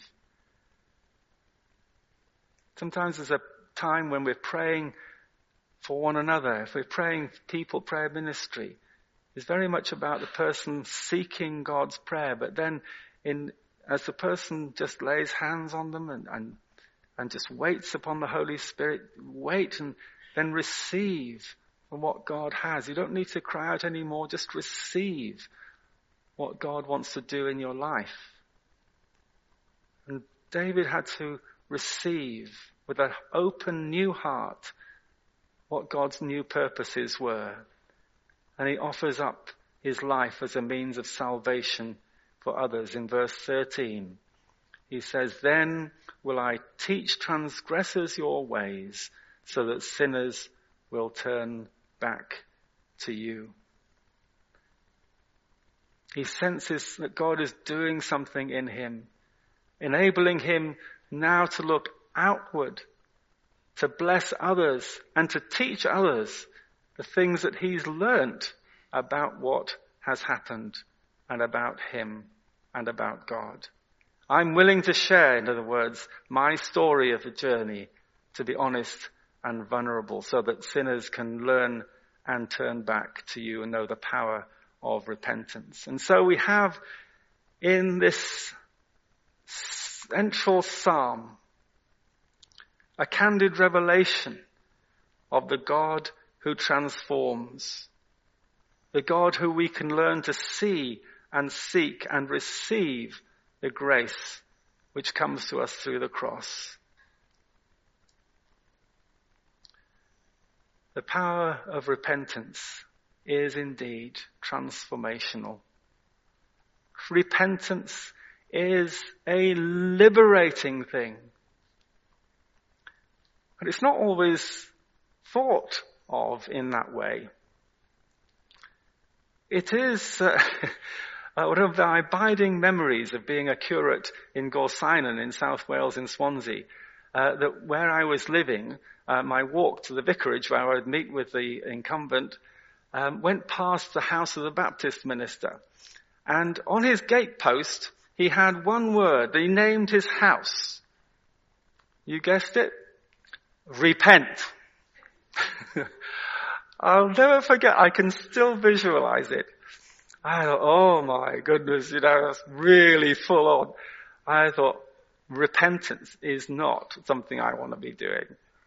Sometimes there's a time when we're praying for one another. If we're praying people, prayer ministry is very much about the person seeking God's prayer. But then as the person just lays hands on them and just waits upon the Holy Spirit, wait and then receive from what God has. You don't need to cry out anymore. Just receive what God wants to do in your life. And David had to receive with an open new heart what God's new purposes were. And he offers up his life as a means of salvation for others. In verse 13, he says, "Then will I teach transgressors your ways, so that sinners will turn back to you. He senses that God is doing something in him, enabling him now to look outward, to bless others and to teach others the things that he's learnt about what has happened and about him and about God. I'm willing to share, in other words, my story of the journey, to be honest and vulnerable, so that sinners can learn and turn back to you and know the power of repentance. And so we have in this central psalm a candid revelation of the God who transforms, the God who we can learn to see and seek and receive the grace which comes to us through the cross. The power of repentance is indeed transformational. Repentance is a liberating thing. But it's not always thought of in that way. It is one of the abiding memories of being a curate in Gorsinon in South Wales in Swansea, that where I was living, my walk to the vicarage where I would meet with the incumbent went past the house of the Baptist minister. And on his gatepost, he had one word. He named his house. You guessed it? Repent. I'll never forget. I can still visualize it. I thought, oh my goodness, that's really full on. I thought, repentance is not something I want to be doing.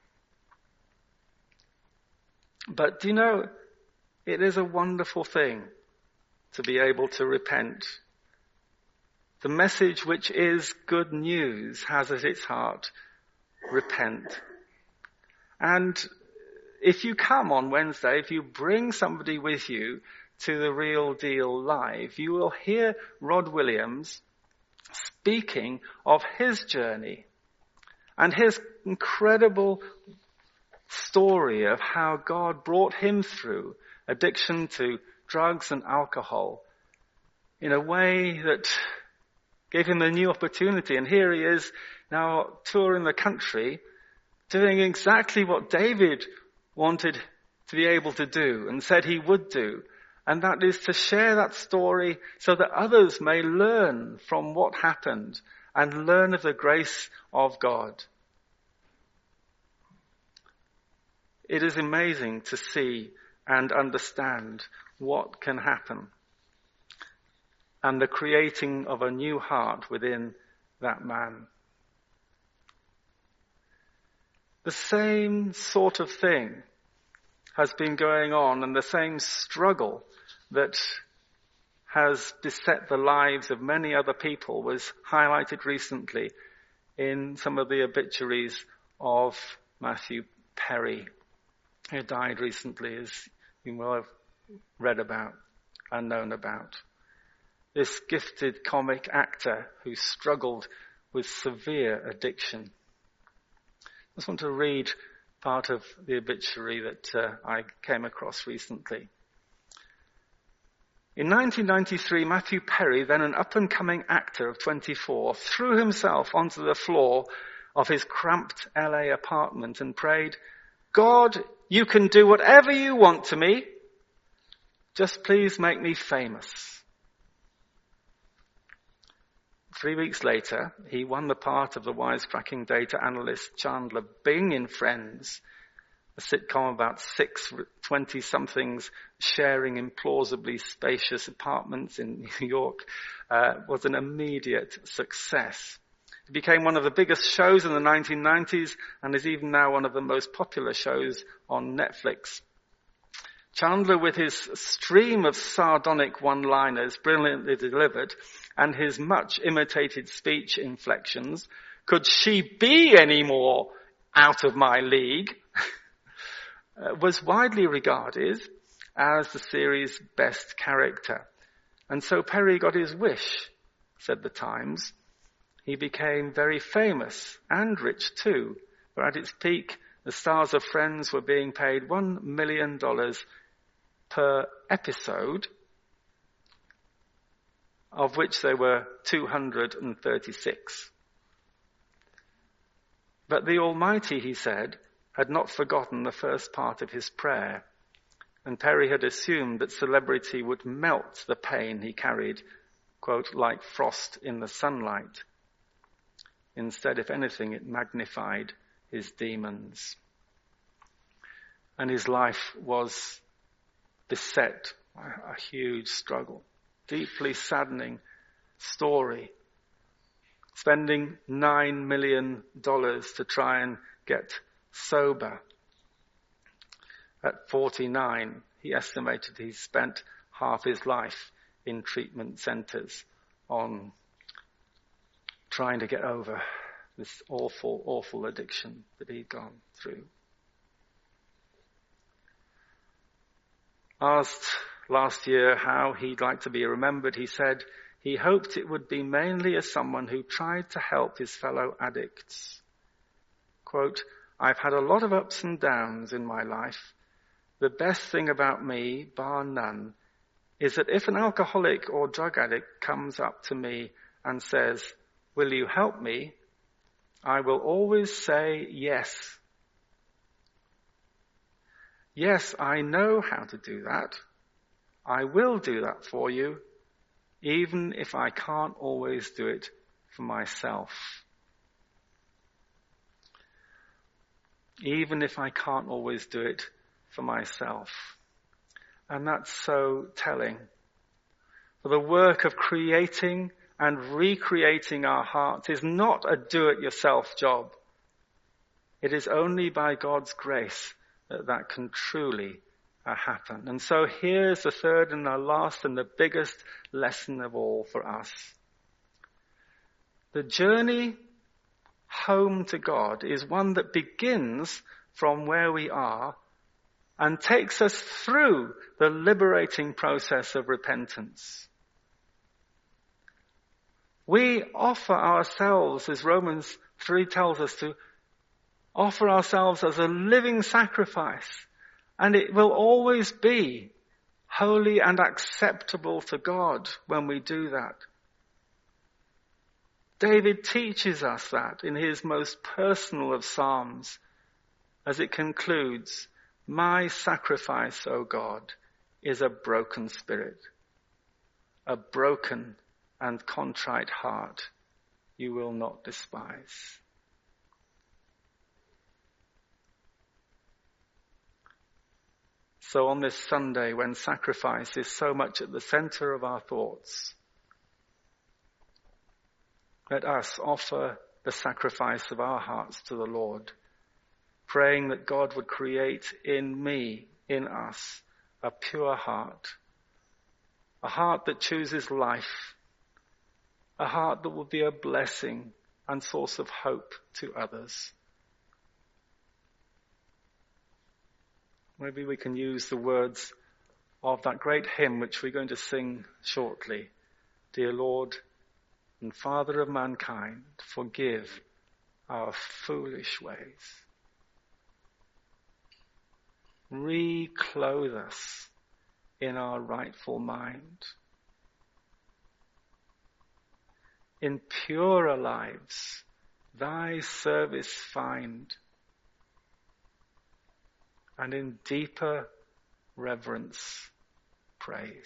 But do you know, it is a wonderful thing to be able to repent. The message which is good news has at its heart, repent. And if you come on Wednesday, if you bring somebody with you to the Real Deal Live, you will hear Rod Williams speaking of his journey and his incredible story of how God brought him through addiction to drugs and alcohol in a way that gave him a new opportunity. And here he is now touring the country, doing exactly what David wanted to be able to do and said he would do. And that is to share that story so that others may learn from what happened and learn of the grace of God. It is amazing to see and understand what can happen and the creating of a new heart within that man. The same sort of thing has been going on, and the same struggle that has beset the lives of many other people was highlighted recently in some of the obituaries of Matthew Perry, who died recently, as you will have read about and known about. This gifted comic actor who struggled with severe addiction. I just want to read part of the obituary that I came across recently. In 1993, Matthew Perry, then an up-and-coming actor of 24, threw himself onto the floor of his cramped LA apartment and prayed, "God, you can do whatever you want to me. Just please make me famous." 3 weeks later, he won the part of the wisecracking data analyst Chandler Bing in Friends, a sitcom about 6 20-somethings sharing implausibly spacious apartments in New York, was an immediate success. It became one of the biggest shows in the 1990s and is even now one of the most popular shows on Netflix. Chandler, with his stream of sardonic one-liners brilliantly delivered and his much imitated speech inflections, could she be any more out of my league, was widely regarded as the series' best character. And so Perry got his wish, said the Times. He became very famous and rich too, for at its peak, the stars of Friends were being paid $1 million per episode, of which there were 236. But the Almighty, he said, had not forgotten the first part of his prayer, and Perry had assumed that celebrity would melt the pain he carried, quote, like frost in the sunlight. Instead, if anything, it magnified his demons. And his life was beset by a huge struggle, deeply saddening story. Spending $9 million to try and get sober. At 49, he estimated he spent half his life in treatment centres on trying to get over this awful, awful addiction that he'd gone through. Asked last year how he'd like to be remembered, he said he hoped it would be mainly as someone who tried to help his fellow addicts. Quote, I've had a lot of ups and downs in my life. The best thing about me, bar none, is that if an alcoholic or drug addict comes up to me and says, will you help me? I will always say yes. Yes, I know how to do that. I will do that for you, even if I can't always do it for myself. Even if I can't always do it for myself. And that's so telling. For the work of creating and recreating our hearts is not a do-it-yourself job. It is only by God's grace that can truly happen. And so here's the third and the last and the biggest lesson of all for us. The journey home to God is one that begins from where we are and takes us through the liberating process of repentance. We offer ourselves, as Romans 3 tells us, to offer ourselves as a living sacrifice, and it will always be holy and acceptable to God when we do that. David teaches us that in his most personal of psalms, as it concludes, my sacrifice, O God, is a broken spirit, a broken and contrite heart you will not despise. So on this Sunday, when sacrifice is so much at the center of our thoughts, let us offer the sacrifice of our hearts to the Lord, praying that God would create in me, in us, a pure heart, a heart that chooses life, a heart that will be a blessing and source of hope to others. Maybe we can use the words of that great hymn which we're going to sing shortly. Dear Lord and Father of mankind, forgive our foolish ways. Reclothe us in our rightful mind. In purer lives, thy service find, and in deeper reverence, praise.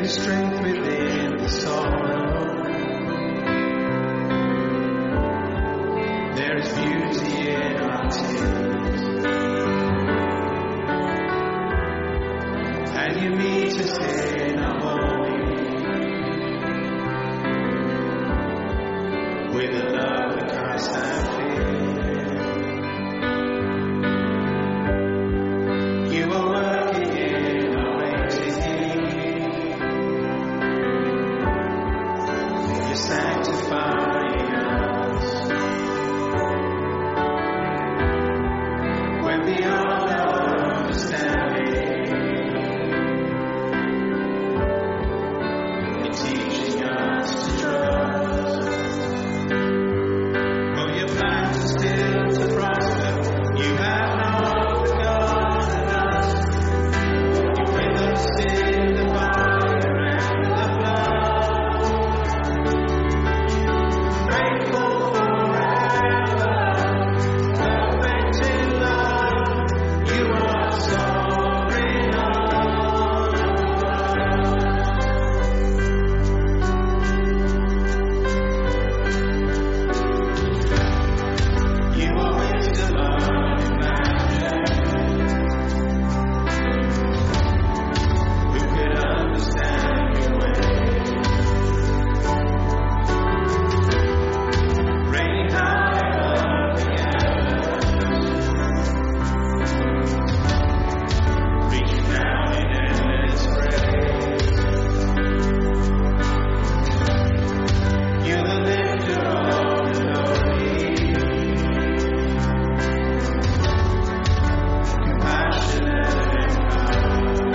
strength within the sorrow. There is beauty in our tears, and you meet us in our mourning with a love that casts out fear. You are working in our waiting. You're sanctifying us. When beyond our understanding, you're teaching us to trust. Oh, your plans are still to prosper. You have not forgotten us. You're with us in the fire and the blood. Faithful forever, perfect in love. You are sovereign You are wisdom unimagined. Who could understand your ways? Reigning high above the heavens, reaching down in endless grace. You're the lifter of the lowly, compassionate and kind.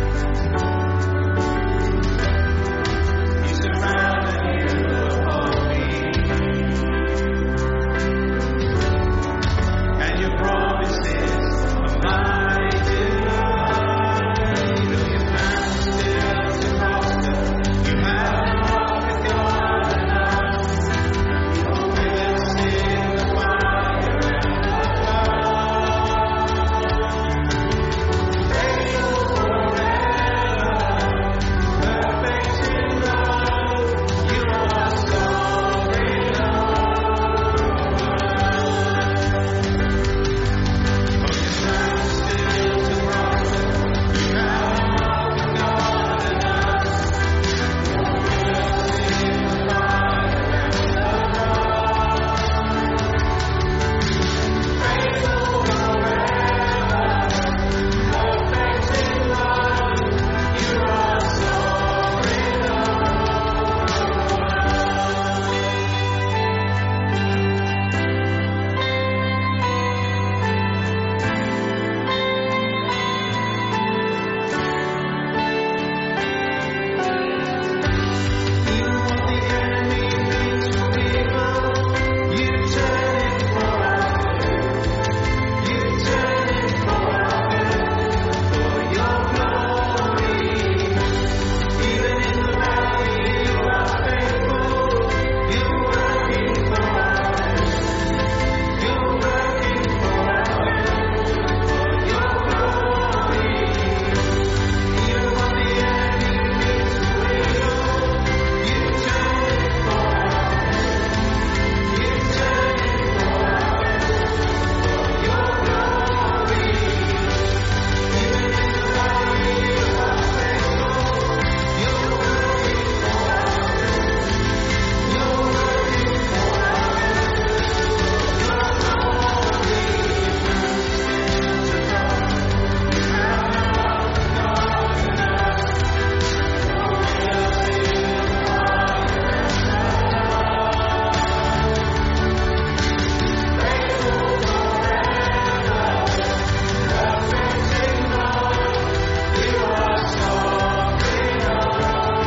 You surround and you uphold me, and your promises are mine delight. Though your plans are still to prosper, you have not forgotten us. You're with us in the fire and the blood. Faithful forever, perfect in love. You are sovereign over. Oh, your plans are still to prosper. You have not forgotten us. You're with us in the fire and the blood. Faithful forever, perfect in love. You are sovereign Even what the enemy means for evil, you turn it for our good. You turn it for our good, for your glory. Even in the valley, you are faithful. You're working for our good. You're working for our good, for your glory. Even what the enemy means for evil, you turn it for our good. You turn it for our good, for your glory. Even in the valley, you are faithful. You're working for our good. You're working for our good, for your glory. You have not forgotten us. You're with us in the fire and the blood. Faithful forever, perfect in love. You are sovereign over.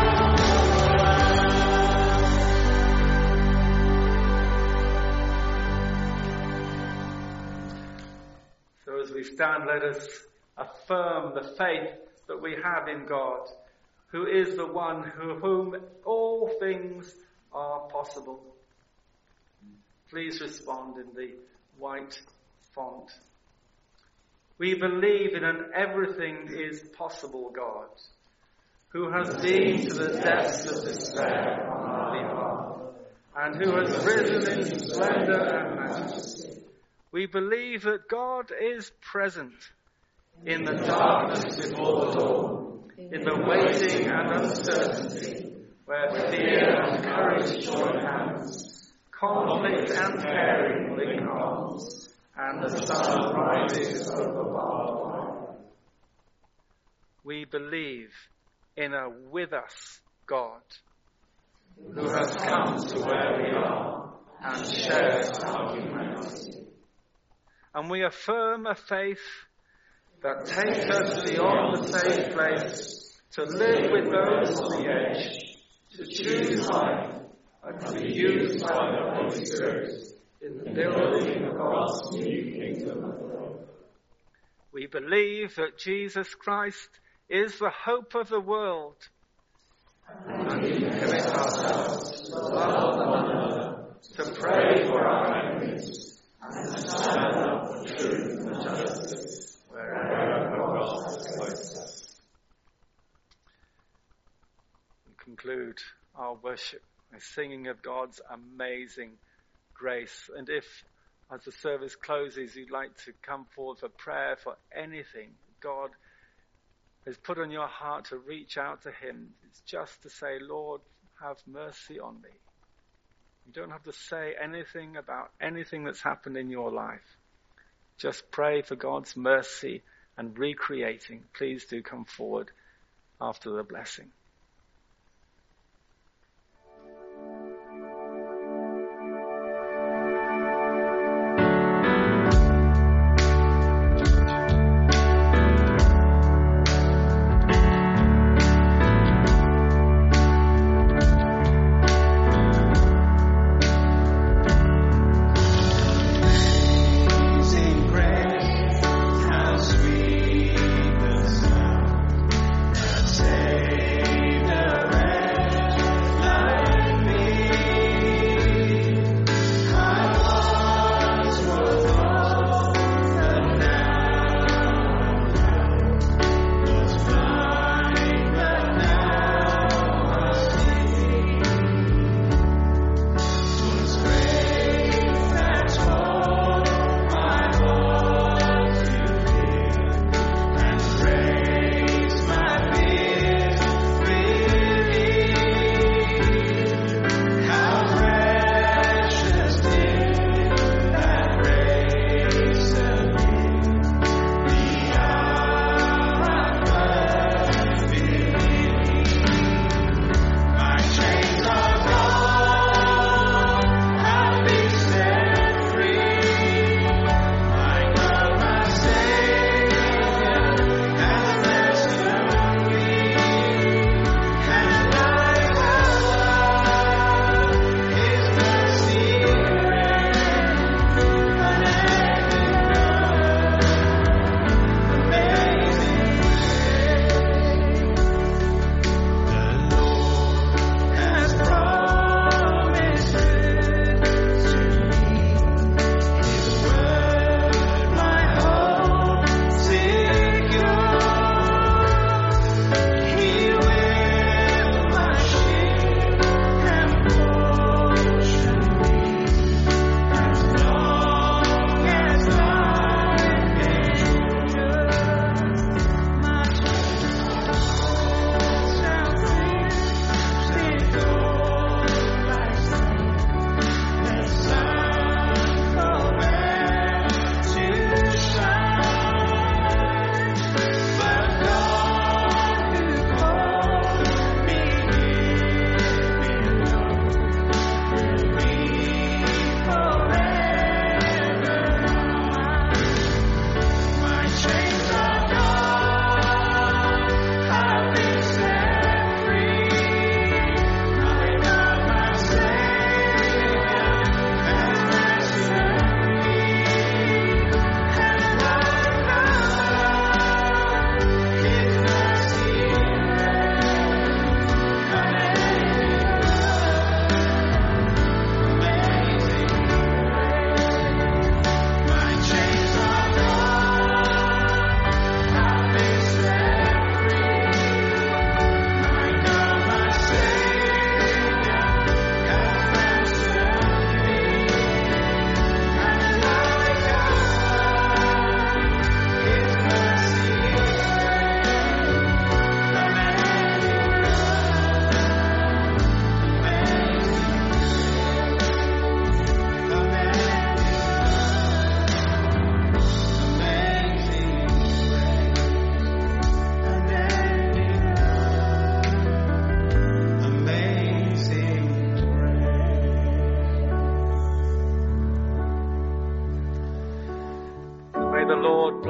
So as we stand, let us affirm the faith that we have in God, who is the one whom all things are possible. Please respond in the white font. We believe in an everything is possible God, who has been to the depths of despair on our behalf, and who has risen in splendor and majesty. We believe that God is present in the darkness before the dawn, in the waiting and uncertainty, where fear and courage join hands, conflict and caring link arms, and the sun rises over barbed wire. We believe in a with us God, who has come to where we are and shares our humanity. And we affirm a faith that takes us beyond the safe place to live with those on the edge, to choose life, and to be used by the Holy Spirit in the building of God's new kingdom of love. We believe that Jesus Christ is the hope of the world, and we commit ourselves to love one another, to pray for our enemies, and to stand up for truth and justice wherever God has placed us. We conclude our worship by singing of God's amazing grace. And if, as the service closes, you'd like to come forward for prayer for anything God has put on your heart to reach out to him, it's just to say, Lord, have mercy on me. You don't have to say anything about anything that's happened in your life. Just pray for God's mercy and recreating. Please do come forward after the blessing. How sweet the sound that saved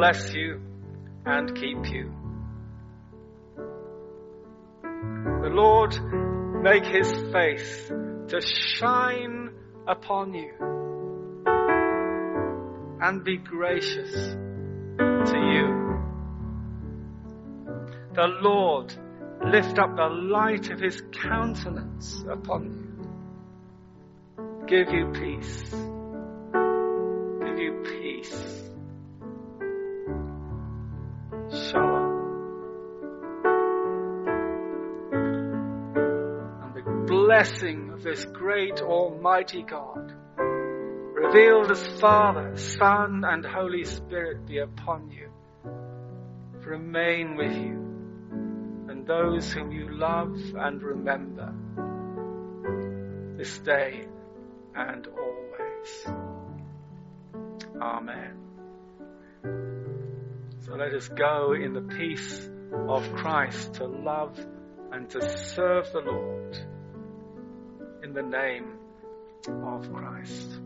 bless you and keep you. The Lord make his face to shine upon you and be gracious to you. The Lord lift up the light of his countenance upon you. Give you peace. Give you peace. Shalom. And the blessing of this great Almighty God, revealed as Father, Son, and Holy Spirit, be upon you, remain with you, and those whom you love and remember, this day and always. Amen. So let us go in the peace of Christ to love and to serve the Lord in the name of Christ.